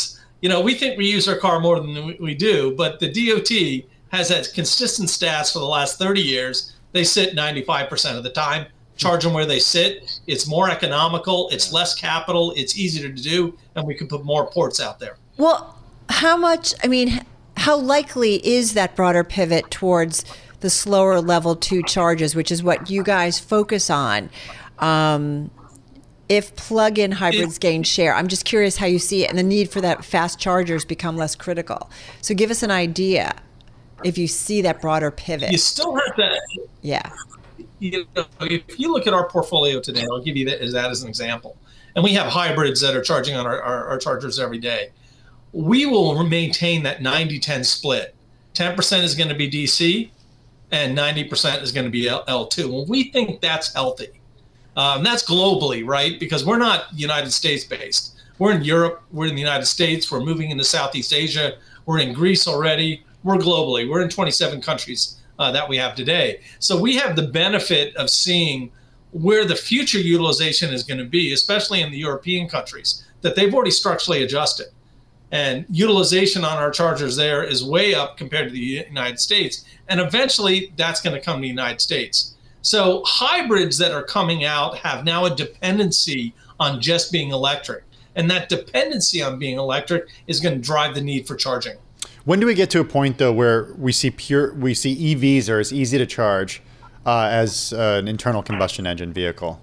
you know, we think we use our car more than we do, but the D O T has had consistent stats for the last thirty years. They sit ninety-five percent of the time. Charge them where they sit. It's more economical. It's less capital. It's easier to do, and we can put more ports out there. Well, how much, I mean, how likely is that broader pivot towards the slower level two charges, which is what you guys focus on, um, if plug-in hybrids it, gain share? I'm just curious how you see it, and the need for that fast chargers become less critical. So give us an idea if you see that broader pivot. You still have that. Yeah. You know, if you look at our portfolio today, I'll give you that as, that as an example, and we have hybrids that are charging on our, our, our chargers every day. We will maintain that ninety ten split. ten percent is going to be D C and ninety percent is going to be L two. Well, we think that's healthy. Um, that's globally, right? Because we're not United States based. We're in Europe, we're in the United States, we're moving into Southeast Asia, we're in Greece already, we're globally, we're in twenty-seven countries. Uh, that we have today. So we have the benefit of seeing where the future utilization is going to be, especially in the European countries, that they've already structurally adjusted. And utilization on our chargers there is way up compared to the United States. And eventually that's going to come to the United States. So hybrids that are coming out have now a dependency on just being electric. And that dependency on being electric is going to drive the need for charging. When do we get to a point, though, where we see pure, we see E Vs are as easy to charge uh, as uh, an internal combustion engine vehicle?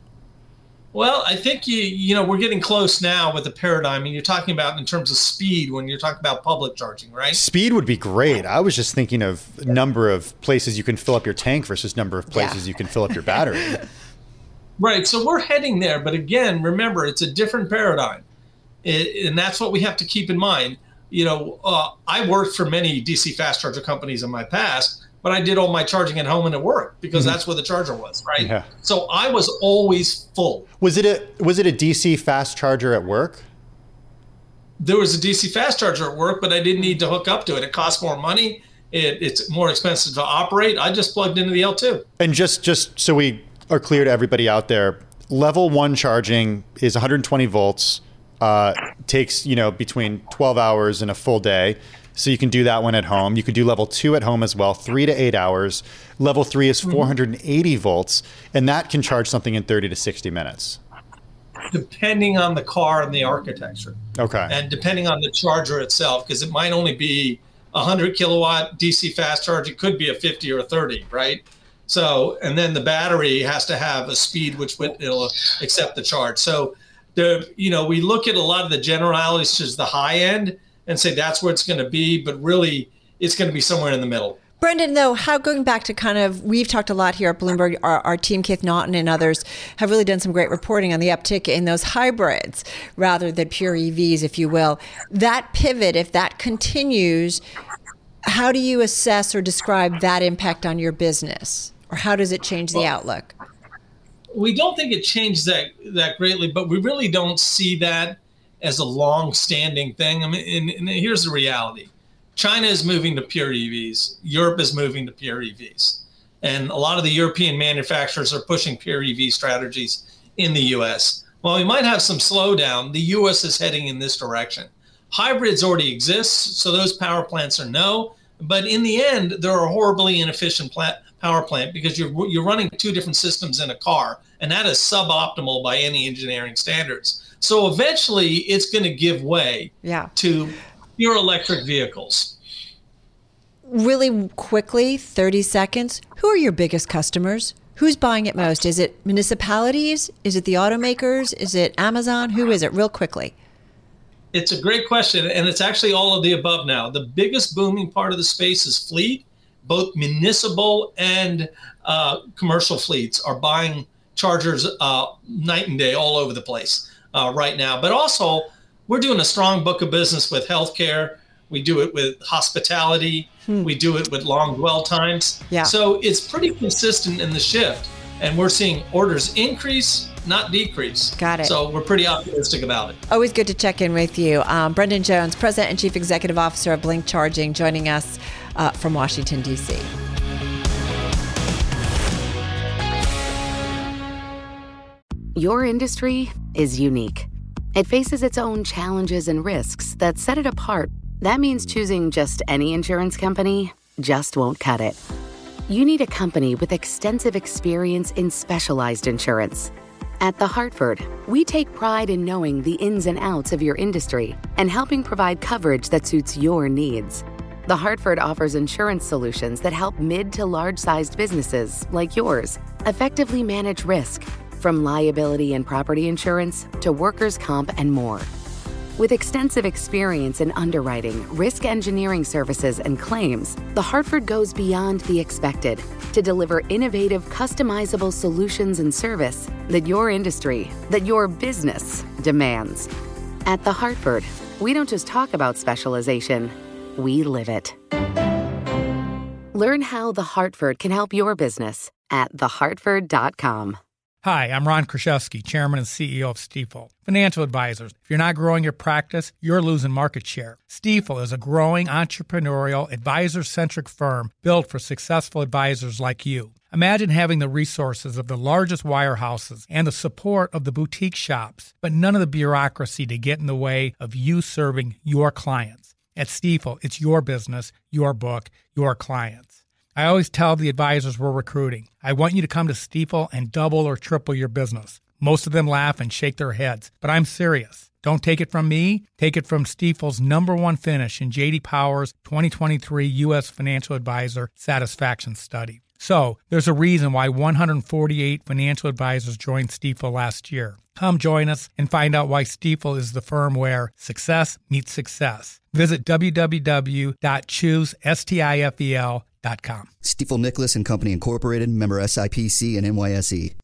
Well, I think you you know we're getting close now with the paradigm, and you're talking about in terms of speed when you're talking about public charging, right? Speed would be great. I was just thinking of number of places you can fill up your tank versus number of places yeah. you can fill up your battery. Right. So we're heading there, but again, remember, it's a different paradigm, it, and that's what we have to keep in mind. You know, uh, I worked for many D C fast charger companies in my past, but I did all my charging at home and at work because mm-hmm. that's where the charger was, right? Yeah. So I was always full. Was it a was it a D C fast charger at work? There was a D C fast charger at work, but I didn't need to hook up to it. It costs more money. It, it's more expensive to operate. I just plugged into the L two. And just just so we are clear to everybody out there, level one charging is one hundred twenty volts. Uh, takes, you know, between twelve hours and a full day. So you can do that one at home. You could do level two at home as well, three to eight hours. Level three is four hundred eighty volts, and that can charge something in thirty to sixty minutes. Depending on the car and the architecture. Okay. And depending on the charger itself, because it might only be a one hundred kilowatt D C fast charge. It could be a fifty or a thirty, right? So, and then the battery has to have a speed which it'll accept the charge. So, The, you know, we look at a lot of the generalities as the high end and say that's where it's going to be, but really it's going to be somewhere in the middle. Brendan, though, how going back to kind of, we've talked a lot here at Bloomberg, our, our team, Keith Naughton and others, have really done some great reporting on the uptick in those hybrids rather than pure E Vs, if you will. That pivot, if that continues, how do you assess or describe that impact on your business? Or how does it change the well, outlook? We don't think it changed that that greatly, but we really don't see that as a long-standing thing. I mean, and, and here's the reality. China is moving to pure E Vs. Europe is moving to pure E Vs. And a lot of the European manufacturers are pushing pure E V strategies in the U S. While we might have some slowdown, the U S is heading in this direction. Hybrids already exist, so those power plants are no. But in the end, they're a horribly inefficient plant, power plant because you're you're running two different systems in a car, and that is suboptimal by any engineering standards. So eventually, it's going to give way yeah. to pure electric vehicles. Really quickly, thirty seconds. Who are your biggest customers? Who's buying it most? Is it municipalities? Is it the automakers? Is it Amazon? Who is it? Real quickly. It's a great question, and it's actually all of the above now. The biggest booming part of the space is fleet. Both municipal and uh, commercial fleets are buying chargers uh, night and day all over the place uh, right now. But also, we're doing a strong book of business with healthcare. We do it with hospitality. Hmm. We do it with long dwell times. Yeah. So it's pretty consistent in the shift. And we're seeing orders increase, not decrease. Got it. So we're pretty optimistic about it. Always good to check in with you. Um, Brendan Jones, President and Chief Executive Officer of Blink Charging, joining us uh, from Washington, D C. Your industry is unique. It faces its own challenges and risks that set it apart. That means choosing just any insurance company just won't cut it. You need a company with extensive experience in specialized insurance. At The Hartford, we take pride in knowing the ins and outs of your industry and helping provide coverage that suits your needs. The Hartford offers insurance solutions that help mid to large-sized businesses like yours effectively manage risk, from liability and property insurance to workers' comp and more. With extensive experience in underwriting, risk engineering services, and claims, The Hartford goes beyond the expected to deliver innovative, customizable solutions and service that your industry, that your business demands. At The Hartford, we don't just talk about specialization, we live it. Learn how The Hartford can help your business at the hartford dot com. Hi, I'm Ron Kraszewski, Chairman and C E O of Stifel. Financial advisors, if you're not growing your practice, you're losing market share. Stifel is a growing, entrepreneurial, advisor-centric firm built for successful advisors like you. Imagine having the resources of the largest wirehouses and the support of the boutique shops, but none of the bureaucracy to get in the way of you serving your clients. At Stifel, it's your business, your book, your clients. I always tell the advisors we're recruiting, I want you to come to Stifel and double or triple your business. Most of them laugh and shake their heads, but I'm serious. Don't take it from me. Take it from Stifel's number one finish in J D Power's twenty twenty-three U S Financial Advisor Satisfaction Study. So, there's a reason why one hundred forty-eight financial advisors joined Stifel last year. Come join us and find out why Stifel is the firm where success meets success. Visit w w w dot choose stifel dot com. Stifel Nicholas and Company Incorporated, member S I P C and N Y S E.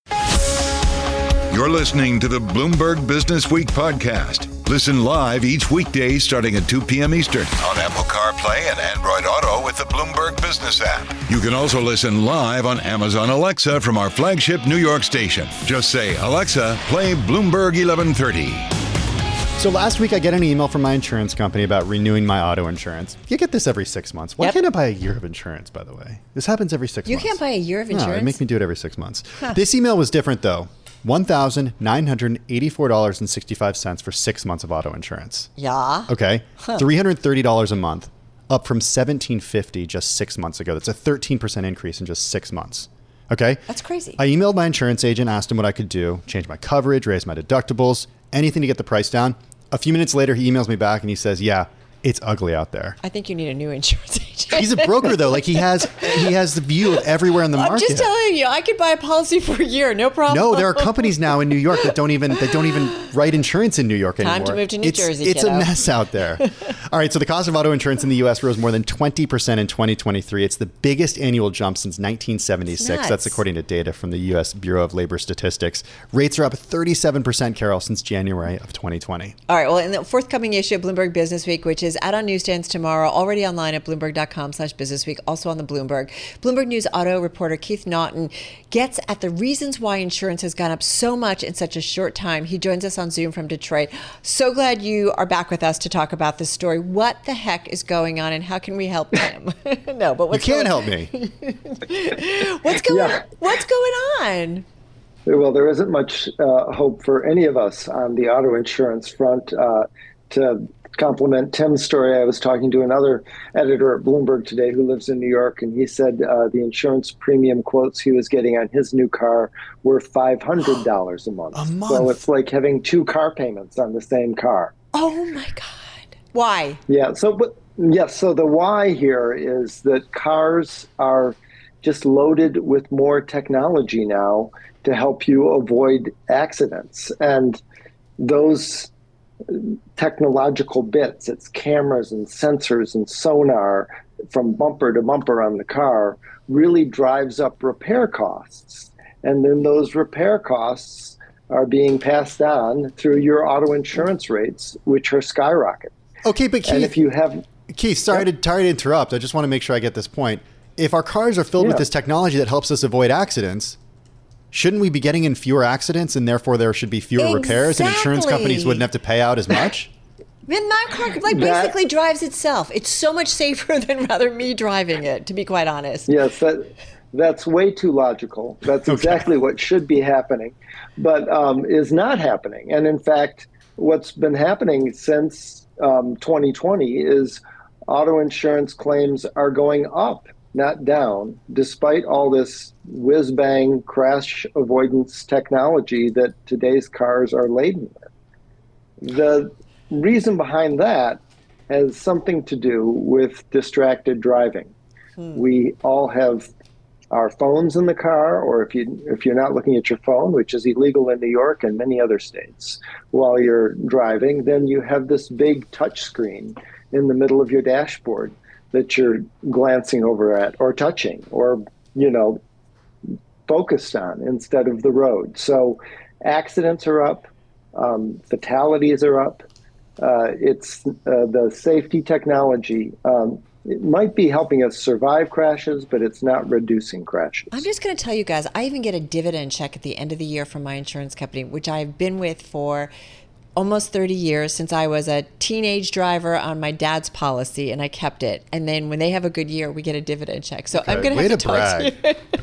You're listening to the Bloomberg Business Week podcast. Listen live each weekday starting at two p.m. Eastern on Apple CarPlay and Android Auto with the Bloomberg Business app. You can also listen live on Amazon Alexa from our flagship New York station. Just say, Alexa, play Bloomberg eleven thirty. So last week I get an email from my insurance company about renewing my auto insurance. You get this every six months. Why Yep. can't I buy a year of insurance, by the way? This happens every six You months. can't buy a year of No, insurance? they make me do it every six months. Huh. This email was different, though. one thousand nine hundred eighty-four dollars and sixty-five cents for six months of auto insurance. Yeah. Okay. Huh. three hundred thirty dollars a month, up from seventeen fifty just six months ago. That's a thirteen percent increase in just six months. Okay. That's crazy. I emailed my insurance agent, asked him what I could do, change my coverage, raise my deductibles, anything to get the price down. A few minutes later, he emails me back and he says, yeah, it's ugly out there. I think you need a new insurance agent. He's a broker, though. Like, he has he has the view of everywhere in the market. I'm just telling you, I could buy a policy for a year, no problem. No, there are companies now in New York that don't even that don't even write insurance in New York anymore. Time to move to New it's, Jersey, It's kiddo. a mess out there. All right, so the cost of auto insurance in the U S rose more than twenty percent in twenty twenty-three. It's the biggest annual jump since nineteen seventy-six. Nuts. That's according to data from the U S Bureau of Labor Statistics. Rates are up thirty-seven percent, Carol, since January of twenty twenty. All right, well, in the forthcoming issue of Bloomberg Business Week, which is out on newsstands tomorrow, already online at bloomberg.com slash business week, also on the Bloomberg. Bloomberg News auto reporter Keith Naughton gets at the reasons why insurance has gone up so much in such a short time. He joins us on Zoom from Detroit. So glad you are back with us to talk about this story. What the heck is going on and how can we help him? No, but what's You can't going- help me. what's going Yeah. What's going on? Well, there isn't much uh, hope for any of us on the auto insurance front. Uh, to complement Tim's story, I was talking to another editor at Bloomberg today who lives in New York, and he said uh, the insurance premium quotes he was getting on his new car were five hundred dollars a month. A month? So it's like having two car payments on the same car. Oh, my God. Why? Yeah. So, but yes. So the why here is that cars are just loaded with more technology now to help you avoid accidents, and those technological bits, it's cameras and sensors and sonar from bumper to bumper on the car, really drives up repair costs. And then those repair costs are being passed on through your auto insurance rates, which are skyrocketing. Okay, but Keith, and if you have Keith, sorry to sorry to interrupt. I just want to make sure I get this point. If our cars are filled Yeah. with this technology that helps us avoid accidents, shouldn't we be getting in fewer accidents and therefore there should be fewer repairs and insurance companies Exactly. wouldn't have to pay out as much? Man, my car like That- basically drives itself. It's so much safer than rather me driving it, to be quite honest. Yes, that, that's way too logical. That's exactly what should be happening, but um, is not happening. And in fact, what's been happening since um, twenty twenty is auto insurance claims are going up, not down, despite all this whiz-bang crash avoidance technology that today's cars are laden with. The reason behind that has something to do with distracted driving. Hmm. We all have our phones in the car, or if you if you're not looking at your phone, which is illegal in New York and many other states, while you're driving, then you have this big touch screen in the middle of your dashboard that you're glancing over at or touching or, you know, focused on instead of the road. So accidents are up, um, fatalities are up. Uh, it's uh, the safety technology. Um, it might be helping us survive crashes, but it's not reducing crashes. I'm just going to tell you guys, I even get a dividend check at the end of the year from my insurance company, which I've been with for almost thirty years, since I was a teenage driver on my dad's policy, and I kept it. And then when they have a good year, we get a dividend check. So okay. I'm going to have to talk to you.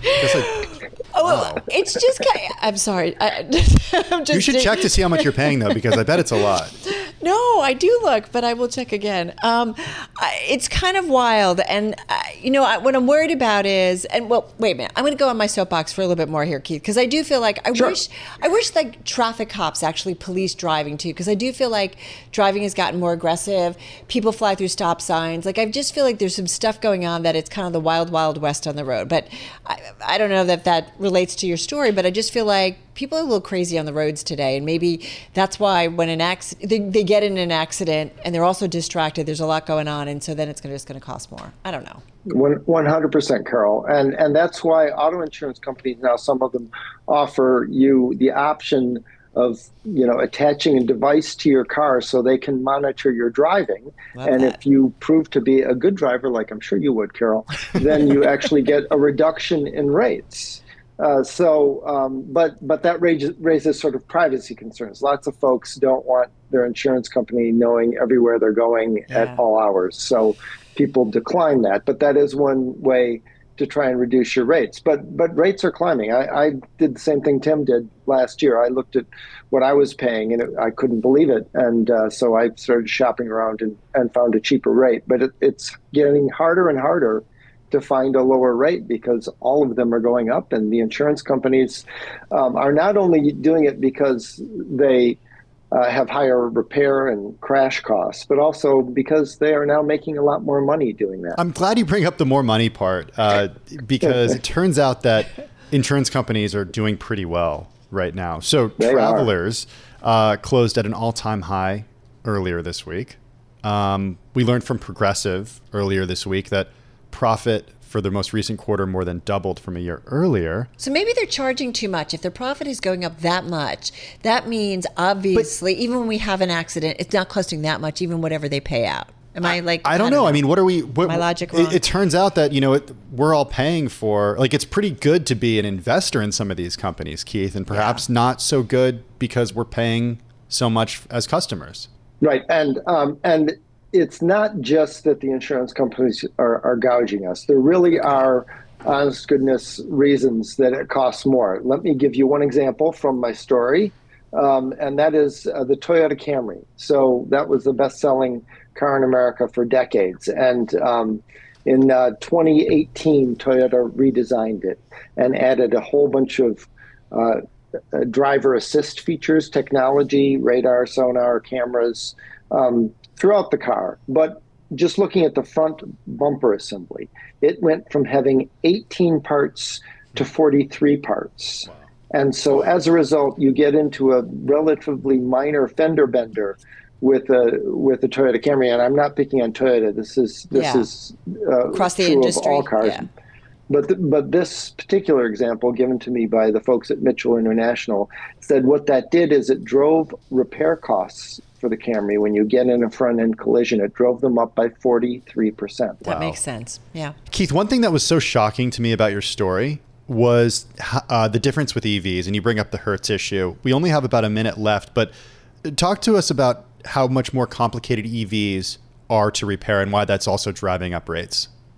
like, oh, wow. It's just kind of, I'm sorry. I, I'm just you should check to see how much you're paying, though, because I bet it's a lot. No, I do look, but I will check again. Um, I, it's kind of wild. And, uh, you know, I, what I'm worried about is, and well, wait a minute, I'm going to go on my soapbox for a little bit more here, Keith, because I do feel like I sure. wish, I wish like traffic cops actually police driving too, because I do feel like driving has gotten more aggressive. People fly through stop signs. Like, I just feel like there's some stuff going on that it's kind of the wild, wild west on the road. But I, I don't know that that relates to your story, but I just feel like people are a little crazy on the roads today, and maybe that's why when an accident, they, they get in an accident and they're also distracted, there's a lot going on, and so then it's gonna, just going to cost more. I don't know. one hundred percent, Carol. And, and that's why auto insurance companies now, some of them offer you the option of, you know, attaching a device to your car so they can monitor your driving. Love and that. If you prove to be a good driver, like I'm sure you would, Carol, then you actually get a reduction in rates. Uh, so, um, but but that raises, raises sort of privacy concerns. Lots of folks don't want their insurance company knowing everywhere they're going yeah. at all hours. So people decline that. But that is one way to try and reduce your rates. But but rates are climbing. I, I did the same thing Tim did last year. I looked at what I was paying, and it, I couldn't believe it. And uh, so I started shopping around and, and found a cheaper rate. But it, it's getting harder and harder to find a lower rate because all of them are going up, and the insurance companies um, are not only doing it because they uh, have higher repair and crash costs, but also because they are now making a lot more money doing that. I'm glad you bring up the more money part uh, because it turns out that insurance companies are doing pretty well right now. So they Travelers uh, closed at an all-time high earlier this week. Um, we learned from Progressive earlier this week that profit for the most recent quarter more than doubled from a year earlier. So maybe they're charging too much. If their profit is going up that much, that means obviously but, even when we have an accident, it's not costing that much, even whatever they pay out. Am I like? I, I don't, I don't know. know. I mean, what are we? What, My logic wrong? It, it turns out that, you know, it, we're all paying for, like, it's pretty good to be an investor in some of these companies, Keith, and perhaps yeah. not so good because we're paying so much as customers. Right. And, um, and, it's not just that the insurance companies are, are gouging us. There really are, honest goodness, reasons that it costs more. Let me give you one example from my story, um, and that is uh, the Toyota Camry. So that was the best-selling car in America for decades. And um, in uh, twenty eighteen, Toyota redesigned it and added a whole bunch of uh, driver assist features, technology, radar, sonar, cameras, um, throughout the car. But just looking at the front bumper assembly, it went from having eighteen parts to forty-three parts. Wow. And so as a result, you get into a relatively minor fender bender with a with the Toyota Camry. And I'm not picking on Toyota. This is this yeah. is uh, across the industry of all cars. Yeah. But th- but this particular example given to me by the folks at Mitchell International said what that did is it drove repair costs for the Camry. When you get in a front-end collision, it drove them up by forty-three percent. That wow. makes sense. Yeah. Keith, one thing that was so shocking to me about your story was uh, the difference with E Vs, and you bring up the Hertz issue. We only have about a minute left, but talk to us about how much more complicated E Vs are to repair and why that's also driving up rates.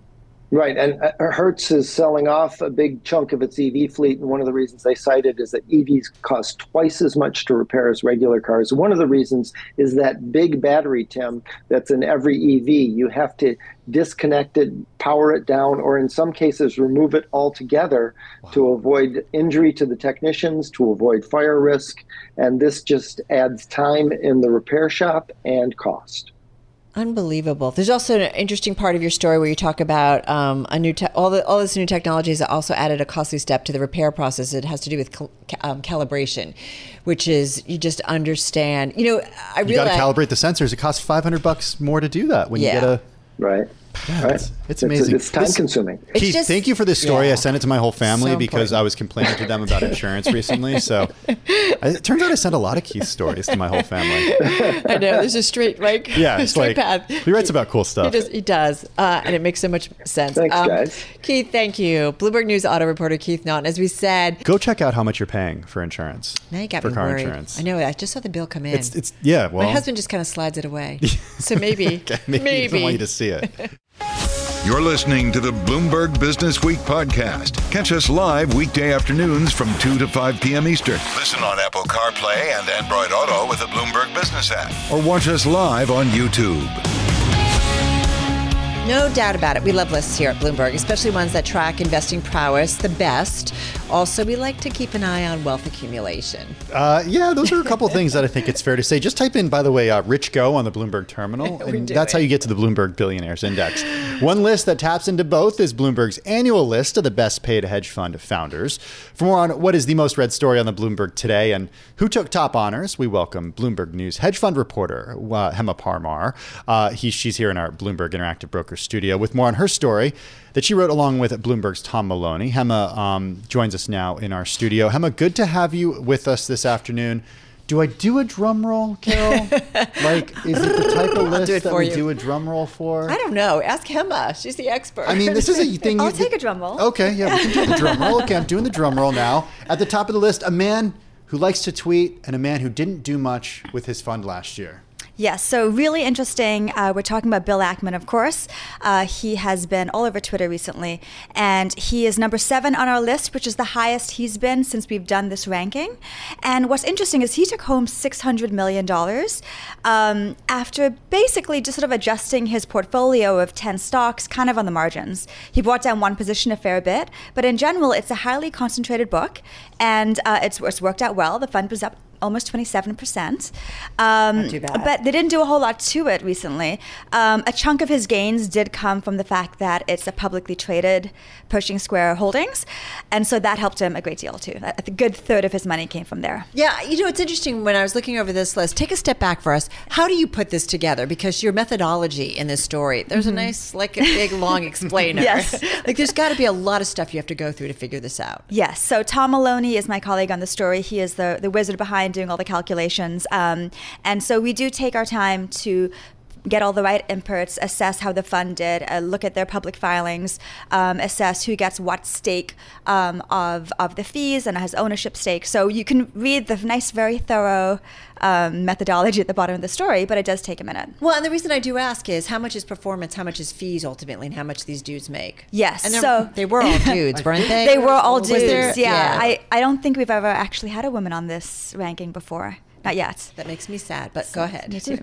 Right, and Hertz is selling off a big chunk of its E V fleet, and one of the reasons they cited is that E Vs cost twice as much to repair as regular cars. One of the reasons is that big battery, Tim, that's in every E V. You have to disconnect it, power it down, or in some cases remove it altogether wow. to avoid injury to the technicians, to avoid fire risk, and this just adds time in the repair shop and cost. Unbelievable. There's also an interesting part of your story where you talk about um, a new te- all the all this new technologies that also added a costly step to the repair process. It has to do with cal- um, calibration, which is you just understand. You know, I you got to calibrate the sensors. It costs five hundred bucks more to do that when yeah. you get a right. Yeah, right. It's, it's amazing. It's, it's time this, consuming. Keith, it's just, thank you for this story. yeah. I sent it to my whole family so because important. I was complaining to them about insurance recently. So it turns out I sent a lot of Keith stories to my whole family. I know. There's a straight, right? Yeah, it's straight like, path. He writes about cool stuff. He does, he does uh, and it makes so much sense. Thanks, um, guys. Keith, thank you. Bloomberg News auto reporter Keith Naughton. As we said, go check out how much you're paying for insurance. Now you got for me car worried. insurance. I know. I just saw the bill come in. It's, it's yeah. Well, my husband just kind of slides it away. So maybe, okay, maybe, maybe he doesn't want you to see it. You're listening to the Bloomberg Business Week podcast. Catch us live weekday afternoons from two to five p.m. Eastern. Listen on Apple CarPlay and Android Auto with the Bloomberg Business app. Or watch us live on YouTube. No doubt about it. We love lists here at Bloomberg, especially ones that track investing prowess the best. Also, we like to keep an eye on wealth accumulation. Uh, yeah, those are a couple of things that I think it's fair to say. Just type in, by the way, uh, Rich Go on the Bloomberg terminal, and that's how you get to the Bloomberg Billionaires Index. One list that taps into both is Bloomberg's annual list of the best paid hedge fund founders. For more on what is the most read story on the Bloomberg today and who took top honors, we welcome Bloomberg News hedge fund reporter uh, Hema Parmar. Uh, he, she's here in our Bloomberg Interactive Broker studio with more on her story that she wrote along with Bloomberg's Tom Maloney. Hema um, joins us now in our studio. Hema, good to have you with us this afternoon. Do I do a drum roll, Carol? Like, is it the type of list that we you. do a drum roll for? I don't know. Ask Hema. She's the expert. I mean, this is a thing. I'll you, take a drum roll. Okay, yeah, we can do the drum roll. Okay, I'm doing the drum roll now. At the top of the list, a man who likes to tweet and a man who didn't do much with his fund last year. Yes, so really interesting. Uh, we're talking about Bill Ackman, of course. Uh, he has been all over Twitter recently, and he is number seven on our list, which is the highest he's been since we've done this ranking. And what's interesting is he took home six hundred million dollars um, after basically just sort of adjusting his portfolio of ten stocks kind of on the margins. He brought down one position a fair bit, but in general, it's a highly concentrated book, and uh, it's, it's worked out well. The fund was up almost twenty-seven percent. Um, Not too bad. But they didn't do a whole lot to it recently. Um, a chunk of his gains did come from the fact that it's a publicly traded Pershing Square Holdings. And so that helped him a great deal too. A good third of his money came from there. Yeah, you know, it's interesting when I was looking over this list, take a step back for us. How do you put this together? Because your methodology in this story, there's mm-hmm. a nice, like a big, long explainer. Yes. Like there's got to be a lot of stuff you have to go through to figure this out. Yes. So Tom Maloney is my colleague on the story. He is the, the wizard behind doing all the calculations. Um, and so we do take our time to get all the right inputs, assess how the fund did, uh, look at their public filings, um, assess who gets what stake um, of, of the fees and has ownership stake. So you can read the nice, very thorough um, methodology at the bottom of the story, but it does take a minute. Well, and the reason I do ask is how much is performance, how much is fees ultimately, and how much these dudes make? Yes. And so they were all dudes, weren't they? They were all Was dudes, there, yeah. yeah. I, I don't think we've ever actually had a woman on this ranking before. Not yet. That makes me sad, but so, go ahead. Me too.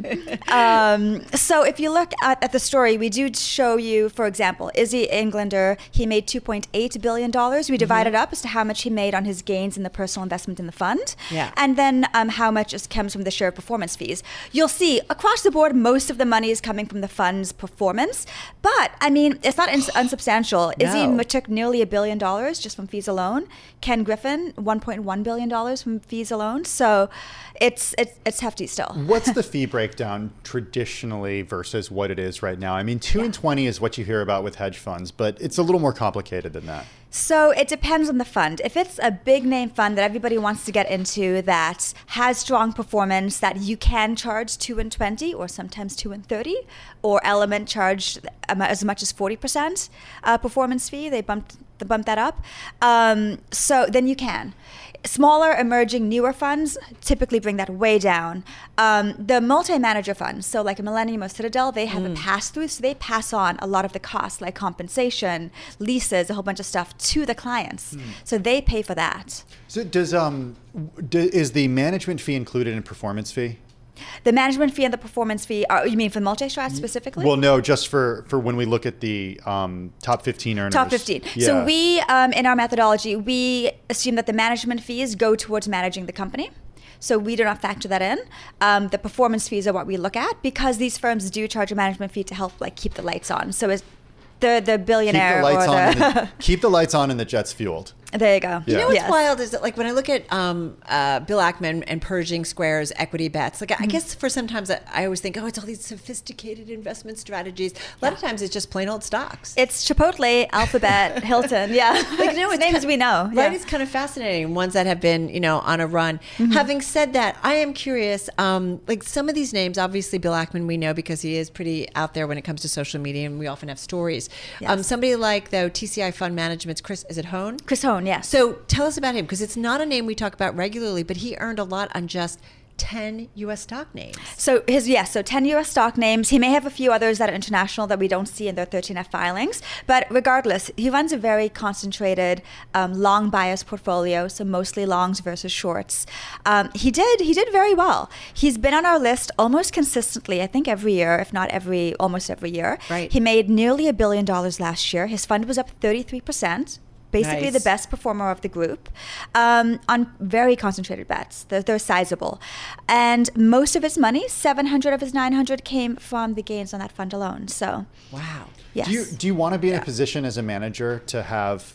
um, so if you look at, at the story, we do show you, for example, Izzy Englander, he made two point eight billion dollars. We mm-hmm. divided up as to how much he made on his gains in the personal investment in the fund. Yeah. And then um, how much is, comes from the share performance fees. You'll see, across the board, most of the money is coming from the fund's performance. But, I mean, it's not ins- unsubstantial. No. Izzy took nearly a billion dollars just from fees alone. Ken Griffin, one point one billion dollars from fees alone. So it's it's it's hefty still. What's the fee breakdown traditionally versus what it is right now? I mean, two yeah. and twenty is what you hear about with hedge funds, but it's a little more complicated than that. So it depends on the fund. If it's a big name fund that everybody wants to get into that has strong performance, that you can charge two and twenty or sometimes two and thirty, or Element charged as much as forty percent uh, performance fee. They bumped, they bumped that up. Um, so then you can. Smaller, emerging, newer funds typically bring that way down. Um, the multi-manager funds, so like a Millennium or Citadel, they have mm. a pass-through, so they pass on a lot of the costs, like compensation, leases, a whole bunch of stuff to the clients. Mm. So they pay for that. So does um, do, is the management fee included in performance fee? The management fee and the performance fee, are, you mean for multi-strat specifically? Well, no, just for, for when we look at the um, top fifteen earners. Top fifteen. Yeah. So we, um, in our methodology, we assume that the management fees go towards managing the company. So we do not factor that in. Um, the performance fees are what we look at because these firms do charge a management fee to help like keep the lights on. So it's the, the billionaire keep the lights or on the... and the keep the lights on and the jet's fueled. There you go. Yeah. You know what's yes. wild is that, like, when I look at um, uh, Bill Ackman and Pershing Square's equity bets, like, mm-hmm. I guess for sometimes I, I always think, oh, it's all these sophisticated investment strategies. A lot yeah. of times it's just plain old stocks. It's Chipotle, Alphabet, Hilton. Yeah. Like, no, it's names kind of, we know. Right? Yeah. It's kind of fascinating. Ones that have been, you know, on a run. Mm-hmm. Having said that, I am curious, um, like, some of these names, obviously Bill Ackman we know because he is pretty out there when it comes to social media and we often have stories. Yes. Um, somebody like, though, T C I Fund Management's Chris, is it Hone? Chris Hone, yes. So tell us about him, because it's not a name we talk about regularly, but he earned a lot on just ten U S stock names. So his yes, so ten U S stock names. He may have a few others that are international that we don't see in their thirteen F filings, but regardless, he runs a very concentrated um, long bias portfolio, so mostly longs versus shorts. Um, he did he did very well. He's been on our list almost consistently, I think every year, if not every almost every year. Right. He made nearly a billion dollars last year. His fund was up thirty-three percent. Basically Nice. the best performer of the group um, on very concentrated bets. They're, they're sizable. And most of his money, seven hundred of his nine hundred, came from the gains on that fund alone. So, wow. Yes. Do you, do you want to be in Yeah. a position as a manager to have,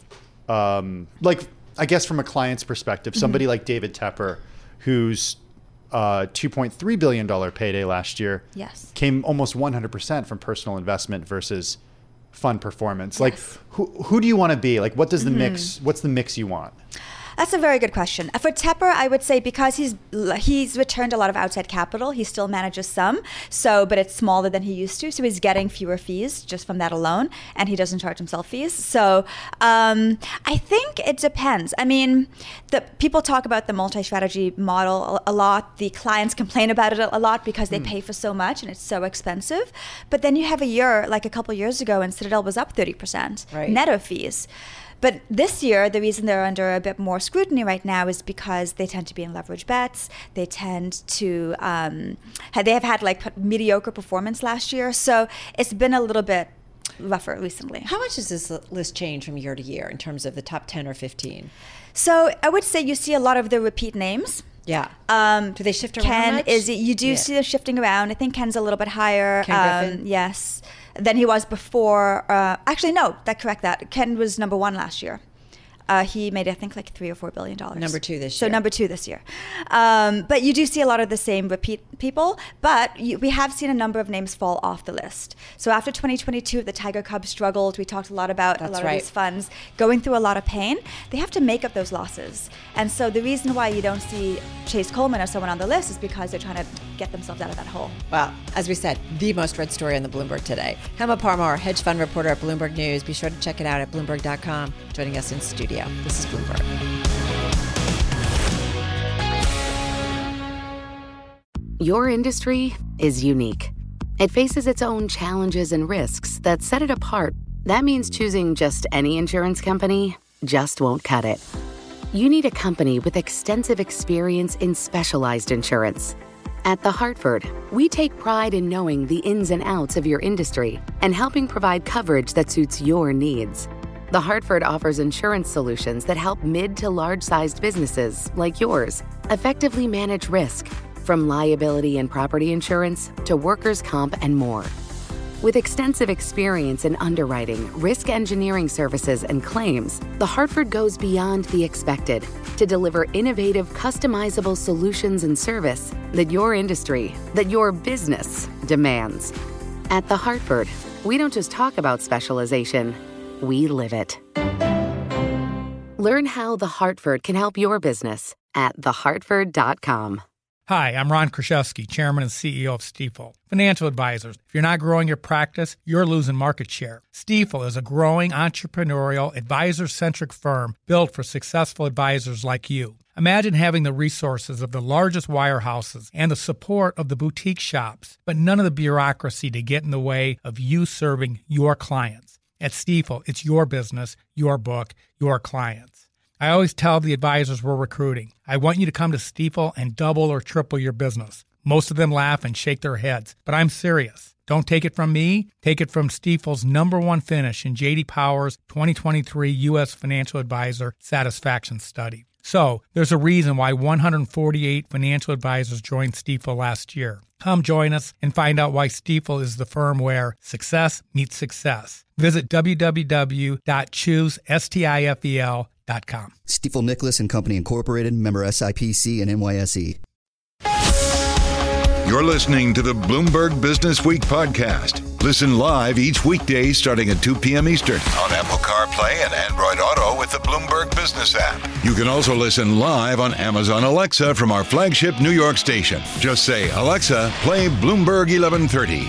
um, like, I guess from a client's perspective, somebody Mm-hmm. like David Tepper, whose uh, two point three billion dollars payday last year Yes. came almost one hundred percent from personal investment versus fund performance. Yes. Like, who who do you want to be? Like, what does the Mhm. mix, what's the mix you want? That's a very good question. For Tepper, I would say because he's he's returned a lot of outside capital, he still manages some, so but it's smaller than he used to, so he's getting fewer fees just from that alone, and he doesn't charge himself fees. So um, I think it depends. I mean, the people talk about the multi-strategy model a, a lot. The clients complain about it a, a lot because they mm. pay for so much and it's so expensive. But then you have a year, like a couple years ago, and Citadel was up thirty percent Right. net of fees. But this year, the reason they're under a bit more scrutiny right now is because they tend to be in leverage bets. They tend to, um, have, they have had like mediocre performance last year. So it's been a little bit rougher recently. How much does this list change from year to year in terms of the top ten or fifteen? So I would say you see a lot of the repeat names. Yeah. Um, Do they shift around Ken, much? Izzy, you do Yeah. see them shifting around. I think Ken's a little bit higher. Ken um, Griffin? Yes. Than he was before. Uh, actually, no, that correct that. Ken was number one last year. Uh, he made, I think, like three or four billion dollars. Number two this So year. number two this year. Um, but you do see a lot of the same repeat people. But you, we have seen a number of names fall off the list. So after twenty twenty-two, the Tiger Cubs struggled. We talked a lot about That's a lot right. of these funds going through a lot of pain. They have to make up those losses. And so the reason why you don't see Chase Coleman or someone on the list is because they're trying to get themselves out of that hole. Well, as we said, the most read story on the Bloomberg today. Hema Parmar, hedge fund reporter at Bloomberg News. Be sure to check it out at bloomberg dot com. Joining us in studio. This is Bloomberg. Your industry is unique. It faces its own challenges and risks that set it apart. That means choosing just any insurance company just won't cut it. You need a company with extensive experience in specialized insurance. At The Hartford, we take pride in knowing the ins and outs of your industry and helping provide coverage that suits your needs. The Hartford offers insurance solutions that help mid to large-sized businesses like yours effectively manage risk, from liability and property insurance to workers' comp and more. With extensive experience in underwriting, risk engineering services, and claims, The Hartford goes beyond the expected to deliver innovative, customizable solutions and service that your industry, that your business demands. At The Hartford, we don't just talk about specialization, we live it. Learn how The Hartford can help your business at the hartford dot com. Hi, I'm Ron Kraszewski, Chairman and C E O of Stifel. Financial advisors, if you're not growing your practice, you're losing market share. Stifel is a growing entrepreneurial, advisor-centric firm built for successful advisors like you. Imagine having the resources of the largest wirehouses and the support of the boutique shops, but none of the bureaucracy to get in the way of you serving your clients. At Stifel, it's your business, your book, your clients. I always tell the advisors we're recruiting, I want you to come to Stifel and double or triple your business. Most of them laugh and shake their heads, but I'm serious. Don't take it from me. Take it from Stifel's number one finish in J D Power's twenty twenty-three U S Financial Advisor Satisfaction Study. So, there's a reason why one hundred forty-eight financial advisors joined Stifel last year. Come join us and find out why Stifel is the firm where success meets success. Visit w w w dot choose stifel dot com. Stifel Nicholas and Company Incorporated, member S I P C and N Y S E. You're listening to the Bloomberg Business Week podcast. Listen live each weekday starting at two p.m. Eastern on Apple CarPlay and Android Auto with the Bloomberg Business app. You can also listen live on Amazon Alexa from our flagship New York station. Just say, Alexa, play Bloomberg eleven thirty.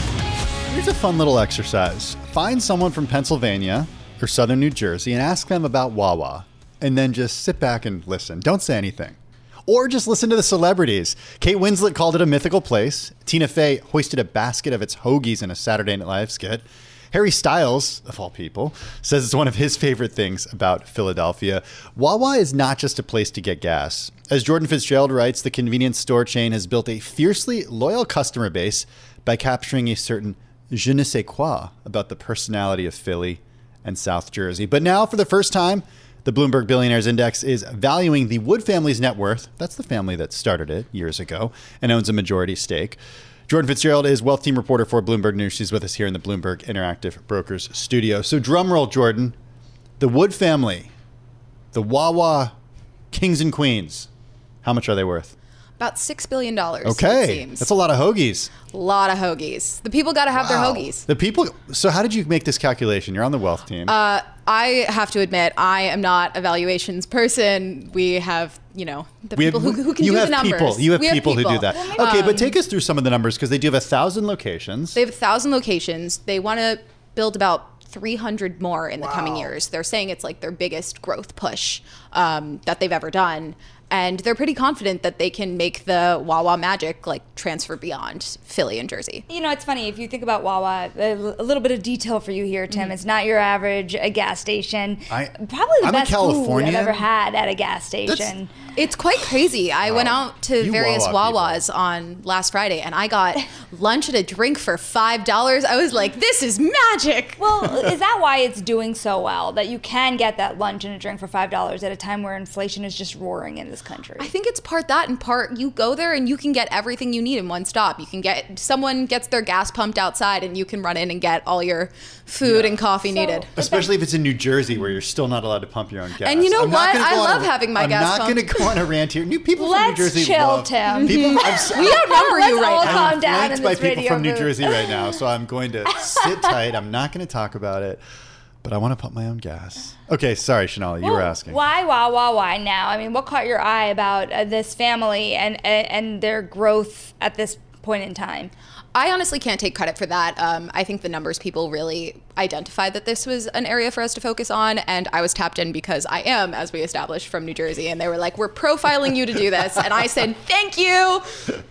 Here's a fun little exercise. Find someone from Pennsylvania or southern New Jersey and ask them about Wawa. And then just sit back and listen. Don't say anything. Or just listen to the celebrities. Kate Winslet called it a mythical place. Tina Fey hoisted a basket of its hoagies in a Saturday Night Live skit. Harry Styles, of all people, says it's one of his favorite things about Philadelphia. Wawa is not just a place to get gas. As Jordan Fitzgerald writes, the convenience store chain has built a fiercely loyal customer base by capturing a certain je ne sais quoi about the personality of Philly and South Jersey. But now, for the first time, the Bloomberg Billionaires Index is valuing the Wood family's net worth. That's the family that started it years ago and owns a majority stake. Jordan Fitzgerald is wealth team reporter for Bloomberg News. She's with us here in the Bloomberg Interactive Brokers studio. So drum roll, Jordan. The Wood family, the Wawa kings and queens, how much are they worth? About six billion dollars. Okay. It seems. That's a lot of hoagies. A lot of hoagies. The people got to have Wow. their hoagies. The people. So how did you make this calculation? You're on the wealth team. Uh, I have to admit, I am not a valuations person. We have, you know, the We people have, who, who can you do have the numbers. people. You have, We people, who do that. Okay, but Um, take us through some of the numbers because they do have a thousand locations. They have a thousand locations. They want to build about three hundred more in the coming years. They're saying it's like their biggest growth push um, that they've ever done. And they're pretty confident that they can make the Wawa magic like transfer beyond Philly and Jersey. You know, it's funny, if you think about Wawa, a, a little bit of detail for you here, Tim. Mm-hmm. It's not your average a gas station. I, Probably the I'm best a Californian. food I've ever had at a gas station. It's quite crazy. I Wow. went out to You various Wawa Wawas on last Friday and I got lunch and a drink for five dollars. I was like, this is magic. Well, is that why it's doing so well, that you can get that lunch and a drink for five dollars at a time where inflation is just roaring in this country? I think it's part that and part you go there and you can get everything you need in one stop. You can get, someone gets their gas pumped outside and you can run in and get all your food and coffee needed. Especially if it's in New Jersey where you're still not allowed to pump your own gas. And you know I'm not what? gonna I go on love a- having my I'm gas not pumped. going to go on a rant here. New people from Let's New Jersey chill, love, Tim. People, I'm, s- We outnumber Let's you right all now. calm I'm down flanked in by this people radio from New booth. Jersey right now, so I'm going to sit tight. I'm not going to talk about it, but I want to pump my own gas. Okay, sorry, Shanali, you were asking. Why, why, why, why now? I mean, what caught your eye about uh, this family and, and and their growth at this point in time? I honestly can't take credit for that. Um, I think the numbers people really identified that this was an area for us to focus on, and I was tapped in because I am, as we established, from New Jersey, and they were like, we're profiling you to do this, and I said, thank you.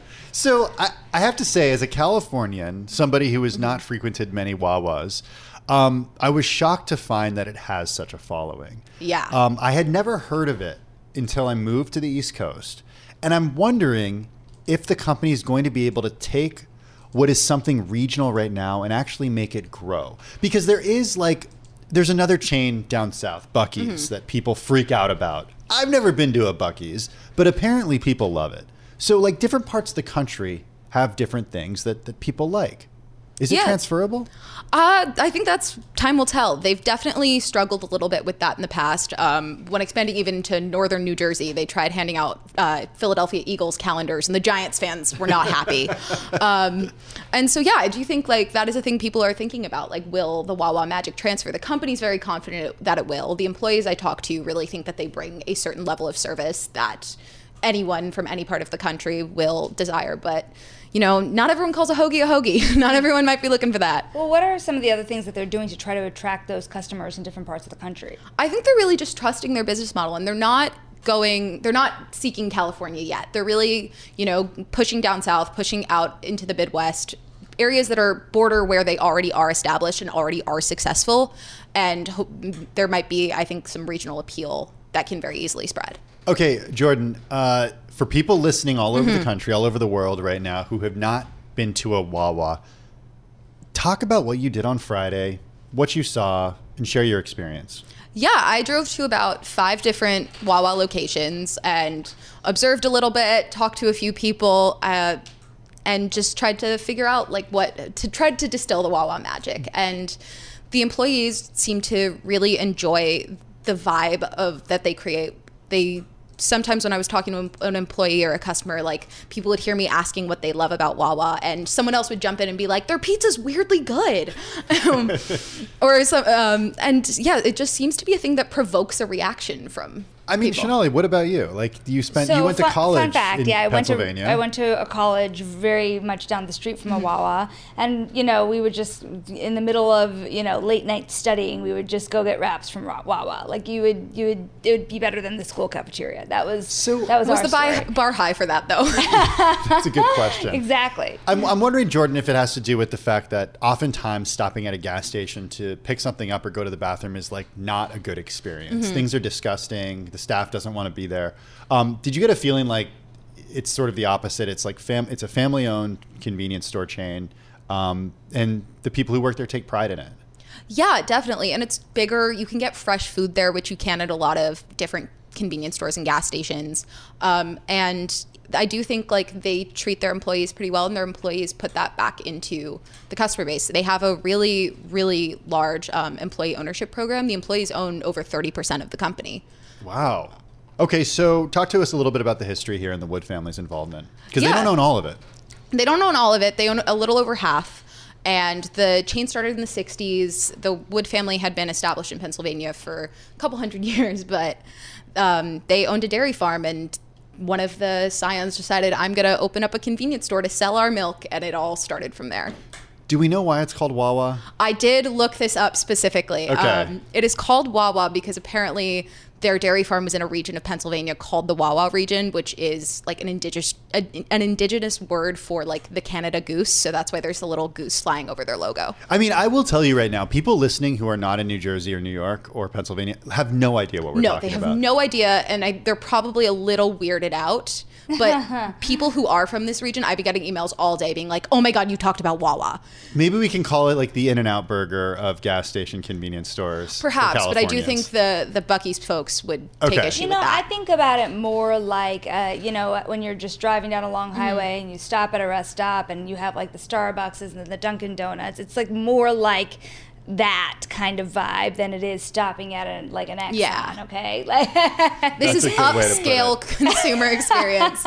So I, I have to say, as a Californian, somebody who has not frequented many Wawas, um, I was shocked to find that it has such a following. Yeah. Um, I had never heard of it until I moved to the East Coast. And I'm wondering if the company is going to be able to take what is something regional right now and actually make it grow. Because there is like, there's another chain down south, Buc-ee's, Mm-hmm. that people freak out about. I've never been to a Buc-ee's, but apparently people love it. So like different parts of the country have different things that, that people like. Is it Yeah. transferable? Uh, I think that's time will tell. They've definitely struggled a little bit with that in the past. Um, when expanding even to northern New Jersey, they tried handing out uh, Philadelphia Eagles calendars, and the Giants fans were not happy. um, and so, yeah, I do think like that is a thing people are thinking about. Like, will the Wawa magic transfer? The company's very confident that it will. The employees I talk to really think that they bring a certain level of service that anyone from any part of the country will desire, but you know, not everyone calls a hoagie a hoagie. Not everyone might be looking for that. Well, what are some of the other things that they're doing to try to attract those customers in different parts of the country? I think they're really just trusting their business model, and they're not going, they're not seeking California yet. They're really, you know, pushing down south, pushing out into the Midwest, areas that are border where they already are established and already are successful. And ho- there might be, I think, some regional appeal that can very easily spread. Okay, Jordan, uh, for people listening all over Mm-hmm. the country, all over the world right now who have not been to a Wawa, talk about what you did on Friday, what you saw, and share your experience. Yeah, I drove to about five different Wawa locations and observed a little bit, talked to a few people, uh, and just tried to figure out like what to try to distill the Wawa magic. And the employees seem to really enjoy the vibe of that they create. They sometimes when I was talking to an employee or a customer, like people would hear me asking what they love about Wawa, and someone else would jump in and be like, "Their pizza's weirdly good," um, or some. Um, and yeah, it just seems to be a thing that provokes a reaction from. I mean, people. Shonali, what about you? Like, you spent So you went fun, to college Fun fact, in yeah, I went to Pennsylvania. I went to a college very much down the street from a Wawa, and you know we would just in the middle of you know late night studying, we would just go get wraps from Wawa. Like you would you would it would be better than the school cafeteria. That was so that was, was our the bar, story. bar high for that though? That's a good question. Exactly. I'm, I'm wondering, Jordan, if it has to do with the fact that oftentimes stopping at a gas station to pick something up or go to the bathroom is like not a good experience. Mhm. Things are disgusting. The staff doesn't want to be there. Um, did you get a feeling like it's sort of the opposite? It's like fam- it's a family-owned convenience store chain, um, and the people who work there take pride in it. Yeah, definitely. And it's bigger. You can get fresh food there, which you can at a lot of different convenience stores and gas stations. Um, and I do think like they treat their employees pretty well, and their employees put that back into the customer base. They have a really, really large um, employee ownership program. The employees own over thirty percent of the company. Wow. Okay, so talk to us a little bit about the history here and the Wood family's involvement, because Yeah. they don't own all of it. They don't own all of it. They own a little over half. And the chain started in the sixties. The Wood family had been established in Pennsylvania for a couple hundred years, but um, they owned a dairy farm, and one of the scions decided, I'm going to open up a convenience store to sell our milk, and it all started from there. Do we know why it's called Wawa? I did look this up specifically. Okay. Um, it is called Wawa because apparently their dairy farm was in a region of Pennsylvania called the Wawa region, which is like an indigenous a, an indigenous word for like the Canada goose. So that's why there's a little goose flying over their logo. I mean, I will tell you right now, people listening who are not in New Jersey or New York or Pennsylvania have no idea what we're no, talking they have about. no idea, and I, they're probably a little weirded out. But people who are from this region, I've been getting emails all day being like, "Oh my God, you talked about Wawa." Maybe we can call it like the In-N-Out burger of gas station convenience stores. for Perhaps, but I do Californians. think the the Buc-ee's folks would take Okay. issue You with know, that. I think about it more like, uh, you know, when you're just driving down a long highway and you stop at a rest stop and you have like the Starbucks and the Dunkin' Donuts. It's like more like that kind of vibe than it is stopping at a, like an Exxon, Yeah. okay? Like This That's is a good way to put upscale consumer experience.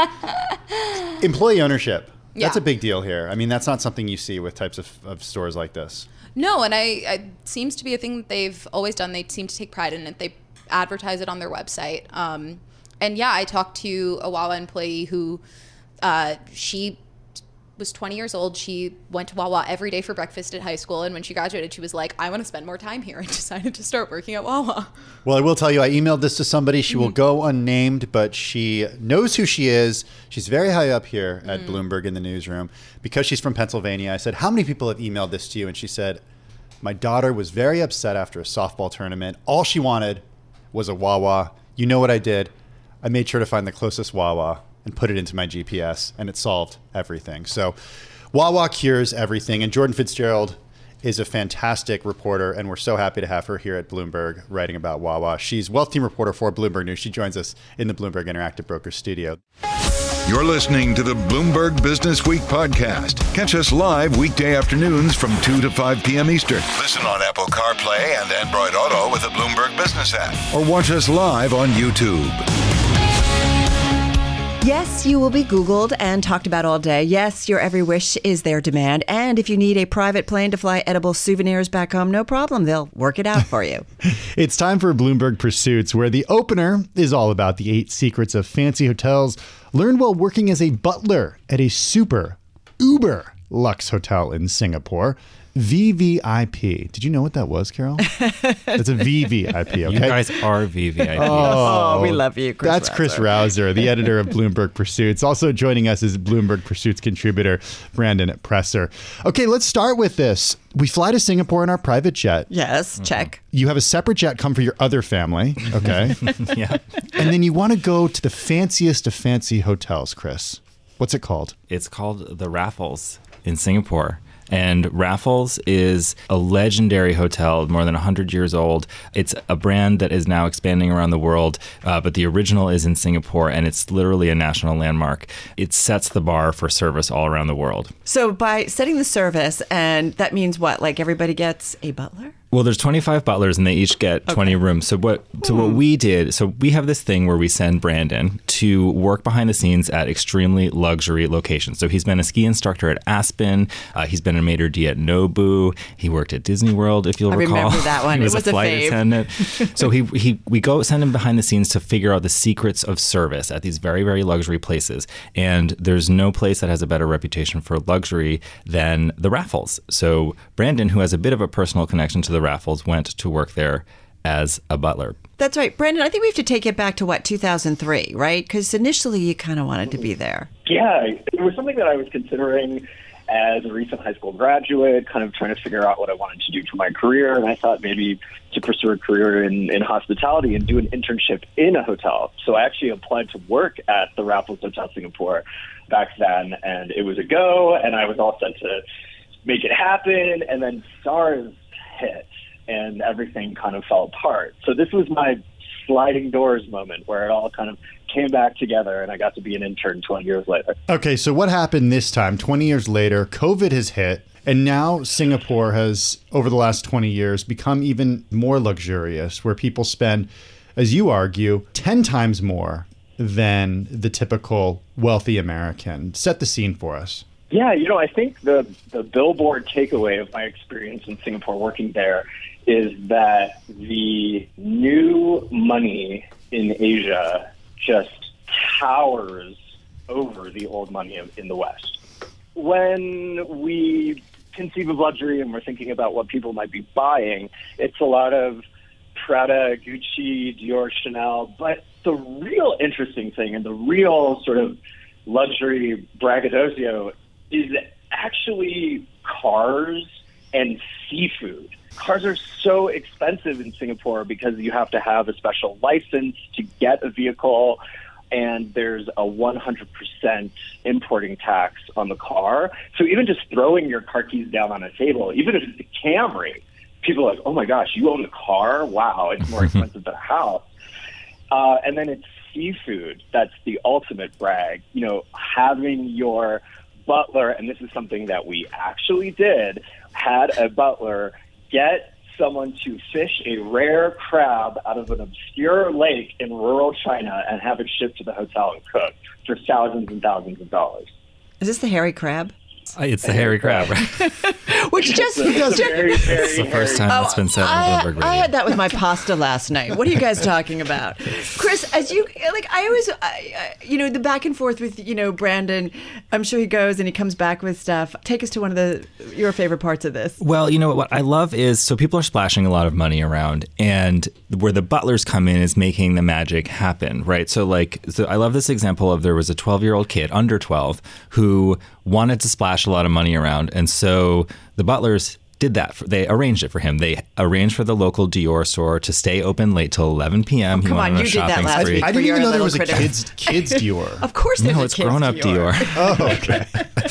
Employee ownership. That's Yeah. a big deal here. I mean, that's not something you see with types of, of stores like this. No, and I, I seems to be a thing that they've always done. They seem to take pride in it. They advertise it on their website. Um, and yeah, I talked to a Wawa employee who uh, she was twenty years old. She went to Wawa every day for breakfast at high school. And when she graduated, she was like, I want to spend more time here, and decided to start working at Wawa. Well, I will tell you, I emailed this to somebody. She will Mm-hmm. go unnamed, but she knows who she is. She's very high up here at Mm-hmm. Bloomberg in the newsroom. Because she's from Pennsylvania, I said, how many people have emailed this to you? And she said, my daughter was very upset after a softball tournament. All she wanted was a Wawa. You know what I did? I made sure to find the closest Wawa and put it into my G P S, and it solved everything. So Wawa cures everything. And Jordan Fitzgerald is a fantastic reporter, and we're so happy to have her here at Bloomberg writing about Wawa. She's Wealth Team reporter for Bloomberg News. She joins us in the Bloomberg Interactive Brokers studio. You're listening to the Bloomberg Business Week podcast. Catch us live weekday afternoons from two to five p.m. Eastern. Listen on Apple CarPlay and Android Auto with the Bloomberg Business app. Or watch us live on YouTube. Yes, you will be Googled and talked about all day. Yes, your every wish is their demand. And if you need a private plane to fly edible souvenirs back home, no problem. They'll work it out for you. It's time for Bloomberg Pursuits, where the opener is all about the eight secrets of fancy hotels learned while working as a butler at a super, uber luxe hotel in Singapore. V V I P. Did you know what that was, Carol? It's a V V I P, okay? You guys are V V I P. Oh, we love you, Chris That's Rausser. Chris Rausser, the editor of Bloomberg Pursuits. Also joining us is Bloomberg Pursuits contributor Brandon Presser. Okay, let's start with this. We fly to Singapore in our private jet. Yes, mm-hmm. check. You have a separate jet come for your other family, okay? Yeah. And then you want to go to the fanciest of fancy hotels, Chris. What's it called? It's called the Raffles in Singapore. And Raffles is a legendary hotel, more than one hundred years old. It's a brand that is now expanding around the world, uh, but the original is in Singapore, and it's literally a national landmark. It sets the bar for service all around the world. So by setting the service, and that means what? Like everybody gets a butler? Well, there's twenty-five butlers, and they each get twenty okay. rooms. So what? So what we did? So we have this thing where we send Brandon to work behind the scenes at extremely luxury locations. So he's been a ski instructor at Aspen. Uh, he's been a maitre d' at Nobu. He worked at Disney World, if you'll I recall. I remember that one. He was, it was a flight a fave. attendant. So he he we go send him behind the scenes to figure out the secrets of service at these very very luxury places. And there's no place that has a better reputation for luxury than the Raffles. So Brandon, who has a bit of a personal connection to the Raffles, went to work there as a butler. That's right. Brandon, I think we have to take it back to, what, two thousand three, right? Because initially you kind of wanted to be there. Yeah, it was something that I was considering as a recent high school graduate, kind of trying to figure out what I wanted to do for my career. And I thought maybe to pursue a career in, in hospitality and do an internship in a hotel. So I actually applied to work at the Raffles Hotel Singapore back then, and it was a go, and I was all set to make it happen. And then SARS hit, and everything kind of fell apart. So this was my sliding doors moment where it all kind of came back together, and I got to be an intern twenty years later. Okay, so what happened this time? twenty years later, COVID has hit, and now Singapore has, over the last twenty years, become even more luxurious, where people spend, as you argue, ten times more than the typical wealthy American. Set the scene for us. Yeah, you know, I think the, the billboard takeaway of my experience in Singapore working there is that the new money in Asia just towers over the old money in the West. When we conceive of luxury and we're thinking about what people might be buying, it's a lot of Prada, Gucci, Dior, Chanel. But the real interesting thing and the real sort of luxury braggadocio is actually cars and seafood. Cars are so expensive in Singapore because you have to have a special license to get a vehicle, and there's a one hundred percent importing tax on the car. So even just throwing your car keys down on a table, even if it's a Camry, people are like, oh my gosh, you own a car? Wow, it's more expensive than a house. Uh, and then it's seafood. That's the ultimate brag. You know, having your butler, and this is something that we actually did, had a butler get someone to fish a rare crab out of an obscure lake in rural China and have it shipped to the hotel and cooked for thousands and thousands of dollars. Is this the hairy crab? Uh, it's the hairy crab, right? Which just... It's just very, very it's the first time oh, that's been said I, on Bloomberg Radio. I had that with my pasta last night. What are you guys talking about? Chris, as you... Like, I always... I, I, you know, the back and forth with, you know, Brandon, I'm sure he goes and he comes back with stuff. Take us to one of the your favorite parts of this. Well, you know, what I love is, so people are splashing a lot of money around, and where the butlers come in is making the magic happen, right? So, like, so I love this example of there was a twelve-year-old kid, under twelve, who wanted to splash a lot of money around. And so the butlers did that. For, they arranged it for him. They arranged for the local Dior store to stay open late till eleven p.m. Oh, come on, you did that last week. I didn't even know there was a kids kids Dior. Of course there's no, a it's kids grown-up Dior. Dior. Oh, okay.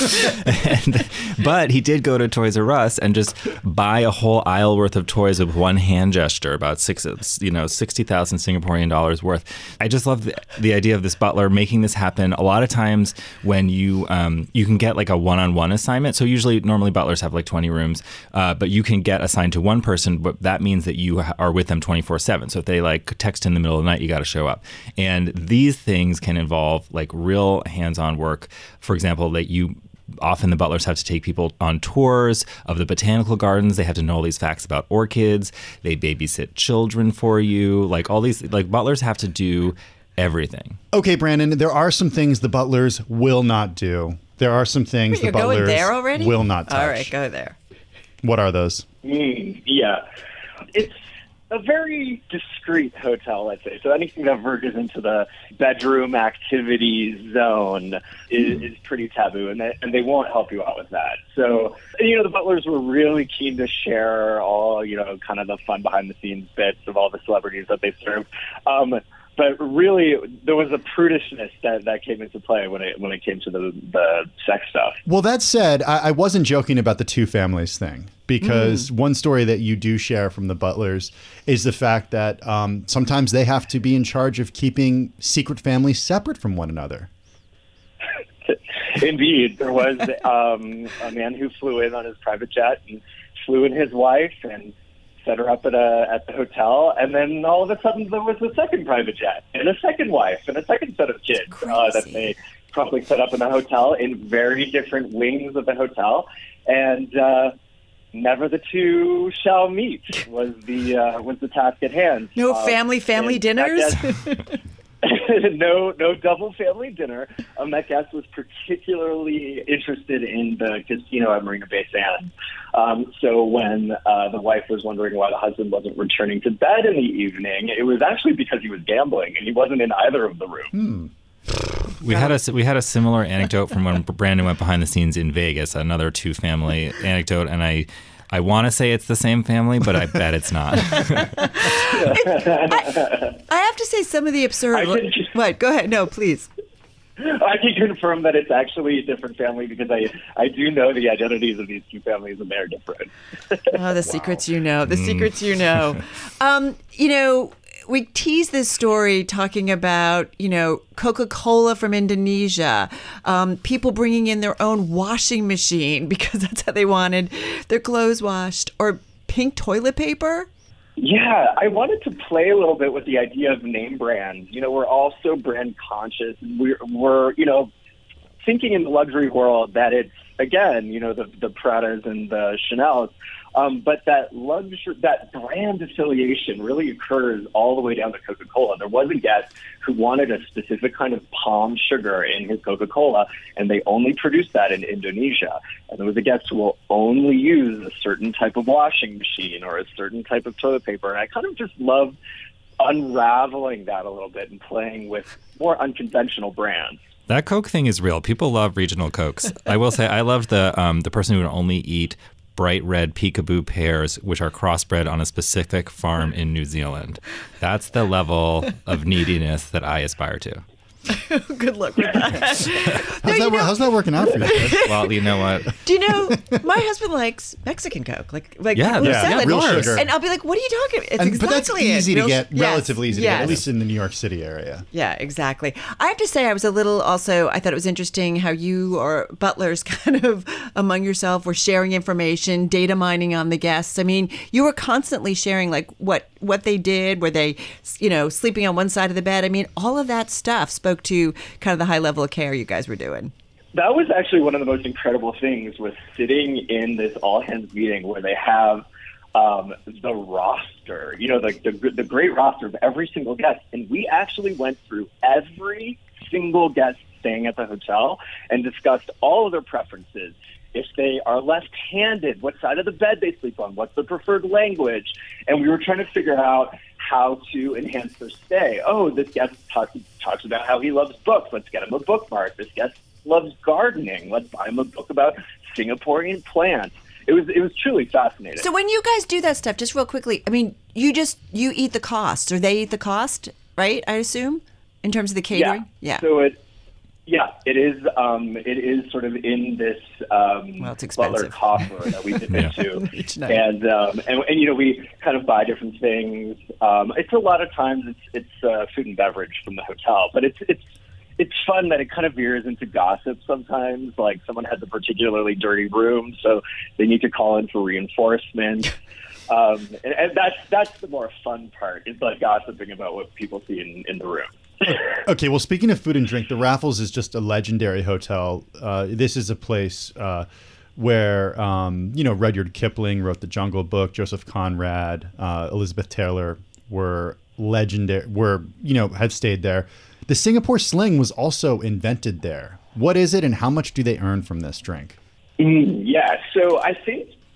and, but he did go to Toys R Us and just buy a whole aisle worth of toys with one hand gesture, about six, you know, sixty thousand Singaporean dollars worth. I just love the, the idea of this butler making this happen. A lot of times when you um, you can get like a one-on-one assignment. So usually, normally butlers have like twenty rooms, uh, but you can get assigned to one person, but that means that you are with them twenty-four seven. So if they like text in the middle of the night, you got to show up. And these things can involve like real hands-on work. For example, that you often the butlers have to take people on tours of the botanical gardens. They have to know all these facts about orchids. They babysit children for you. Like all these, like butlers have to do everything. Okay, Brandon, there are some things the butlers will not do. There are some things Wait, the you're going butlers there already? will not touch. All right, go there. What are those? Mm, yeah. It's a very discreet hotel, let's say. So anything that verges into the bedroom activities zone is, is pretty taboo, and they, and they won't help you out with that. So, you know, the butlers were really keen to share all, you know, kind of the fun behind-the-scenes bits of all the celebrities that they served. Um, but really, there was a prudishness that, that came into play when it when it came to the, the sex stuff. Well, that said, I, I wasn't joking about the two families thing, because mm. one story that you do share from the butlers is the fact that um, sometimes they have to be in charge of keeping secret families separate from one another. Indeed. There was um, a man who flew in on his private jet and flew in his wife and set her up at a at the hotel, and then all of a sudden there was a second private jet and a second wife and a second set of kids uh, that they promptly set up in the hotel in very different wings of the hotel, and uh, never the two shall meet was the uh, was the task at hand. No uh, family family dinners. no, no double family dinner. Um, that guest was particularly interested in the casino at Marina Bay Sands. Um, so when uh, the wife was wondering why the husband wasn't returning to bed in the evening, it was actually because he was gambling, and he wasn't in either of the rooms. Hmm. We had a we had a similar anecdote from when Brandon went behind the scenes in Vegas. Another two family anecdote, and I. I want to say it's the same family, but I bet it's not. I, I have to say some of the absurd... Can, what? Go ahead. No, please. I can confirm that it's actually a different family because I, I do know the identities of these two families, and they're different. Oh, the secrets you know. The mm. secrets you know. Um, you know... We teased this story talking about, you know, Coca-Cola from Indonesia, um, people bringing in their own washing machine because that's how they wanted their clothes washed, or pink toilet paper. Yeah, I wanted to play a little bit with the idea of name brands. You know, we're all so brand conscious. We're, we're you know, thinking in the luxury world that it's, again, you know, the, the Pradas and the Chanels. Um, but that luxury, that brand affiliation really occurs all the way down to Coca-Cola. There was a guest who wanted a specific kind of palm sugar in his Coca-Cola, and they only produce that in Indonesia. And there was a guest who will only use a certain type of washing machine or a certain type of toilet paper. And I kind of just love unraveling that a little bit and playing with more unconventional brands. That Coke thing is real. People love regional Cokes. I will say I loved the um, the person who would only eat bright red peekaboo pears, which are crossbred on a specific farm in New Zealand. That's the level of neediness that I aspire to. Good luck with that. how's, no, that how's that working out for you? Well, you know what? Do you know, my husband likes Mexican Coke. Like, like yeah, yeah, yeah real sugar. And I'll be like, what are you talking about? It's and, exactly But that's easy it. to Real, get, yes, relatively easy yes. to get, at least in the New York City area. Yeah, exactly. I have to say, I was a little also, I thought it was interesting how you or butlers kind of among yourself were sharing information, data mining on the guests. I mean, you were constantly sharing like what, what they did, were they, you know, sleeping on one side of the bed? I mean, all of that stuff spoke to kind of the high level of care you guys were doing. That was actually one of the most incredible things, was sitting in this all hands meeting where they have um, the roster, you know, the, the the great roster of every single guest. And we actually went through every single guest staying at the hotel and discussed all of their preferences. If they are left-handed, what side of the bed they sleep on, what's the preferred language. And we were trying to figure out how to enhance their stay. Oh, this guest talks, talks about how he loves books. Let's get him a bookmark. This guest loves gardening. Let's buy him a book about Singaporean plants. It was it was truly fascinating. So when you guys do that stuff, just real quickly, I mean, you just, you eat the cost, or they eat the cost, right, I assume, in terms of the catering? Yeah. yeah. So it, yeah, it is um, it is sort of in this um, well, it's butler coffer that we dip yeah. into. and, um, and, and, you know, we kind of buy different things. Um, it's a lot of times it's it's uh, food and beverage from the hotel, but it's it's it's fun that it kind of veers into gossip sometimes. Like someone has a particularly dirty room, so they need to call in for reinforcement. Um, and, and that's that's the more fun part. It's like gossiping about what people see in, in the room. Okay, well, speaking of food and drink, the Raffles is just a legendary hotel. Uh, this is a place uh, where, um, you know, Rudyard Kipling wrote The Jungle Book, Joseph Conrad, uh, Elizabeth Taylor were legendary, were, you know, have stayed there. The Singapore Sling was also invented there. What is it, and how much do they earn from this drink? Mm, yeah, so I think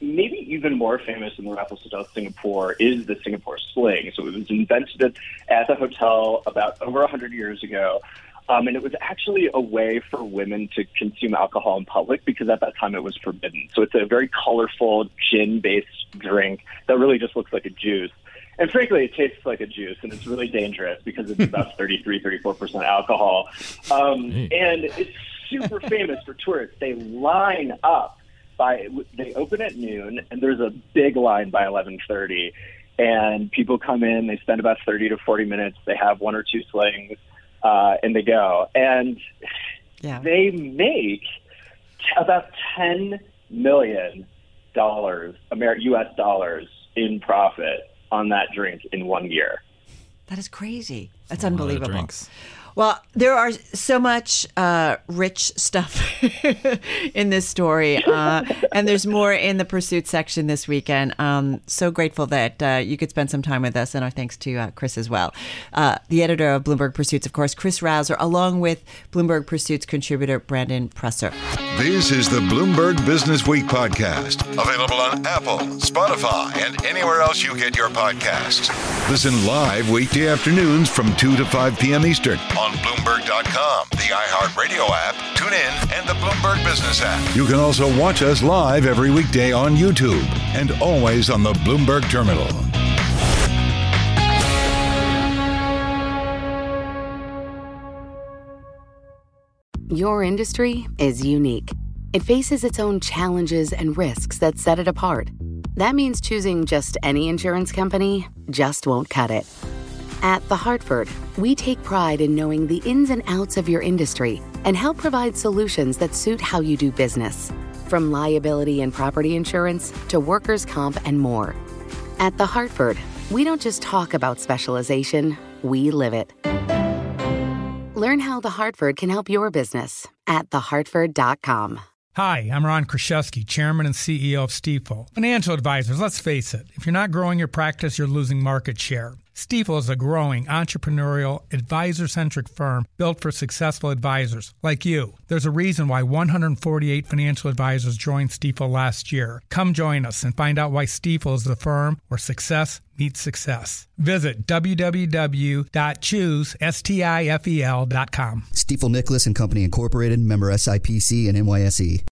maybe even more famous in the Raffles Hotel Singapore is the Singapore Sling. So it was invented at the hotel about over one hundred years ago. Um, and it was actually a way for women to consume alcohol in public because at that time it was forbidden. So it's a very colorful gin-based drink that really just looks like a juice. And frankly, it tastes like a juice, and it's really dangerous because it's about thirty-three, thirty-four percent alcohol. Um, and it's super famous for tourists. They line up by, they open at noon, and there's a big line by eleven thirty. And people come in, they spend about thirty to forty minutes. They have one or two slings. Uh, and they go. And yeah. they make about ten million dollars, U S dollars, in profit on that drink in one year. That is crazy. That's unbelievable. Well, there are so much uh, rich stuff in this story, uh, and there's more in the Pursuit section this weekend. Um, so grateful that uh, you could spend some time with us, and our thanks to uh, Chris as well. Uh, the editor of Bloomberg Pursuits, of course, Chris Rausser, along with Bloomberg Pursuits contributor Brandon Presser. This is the Bloomberg Business Week podcast, available on Apple, Spotify, and anywhere else you get your podcasts. Listen live weekday afternoons from two to five p.m. Eastern on Bloomberg dot com, the iHeartRadio app, TuneIn, and the Bloomberg Business app. You can also watch us live every weekday on YouTube and always on the Bloomberg Terminal. Your industry is unique. It faces its own challenges and risks that set it apart. That means choosing just any insurance company just won't cut it. At The Hartford, we take pride in knowing the ins and outs of your industry and help provide solutions that suit how you do business. From liability and property insurance to workers' comp and more. At The Hartford, we don't just talk about specialization, we live it. Learn how The Hartford can help your business at the hartford dot com. Hi, I'm Ron Kraszewski, Chairman and C E O of Stifel. Financial advisors, let's face it, if you're not growing your practice, you're losing market share. Stifel is a growing, entrepreneurial, advisor-centric firm built for successful advisors like you. There's a reason why one hundred forty-eight financial advisors joined Stifel last year. Come join us and find out why Stifel is the firm where success meets success. Visit w w w dot choose stifel dot com. Stifel Nicholas and Company Incorporated, member S I P C and N Y S E.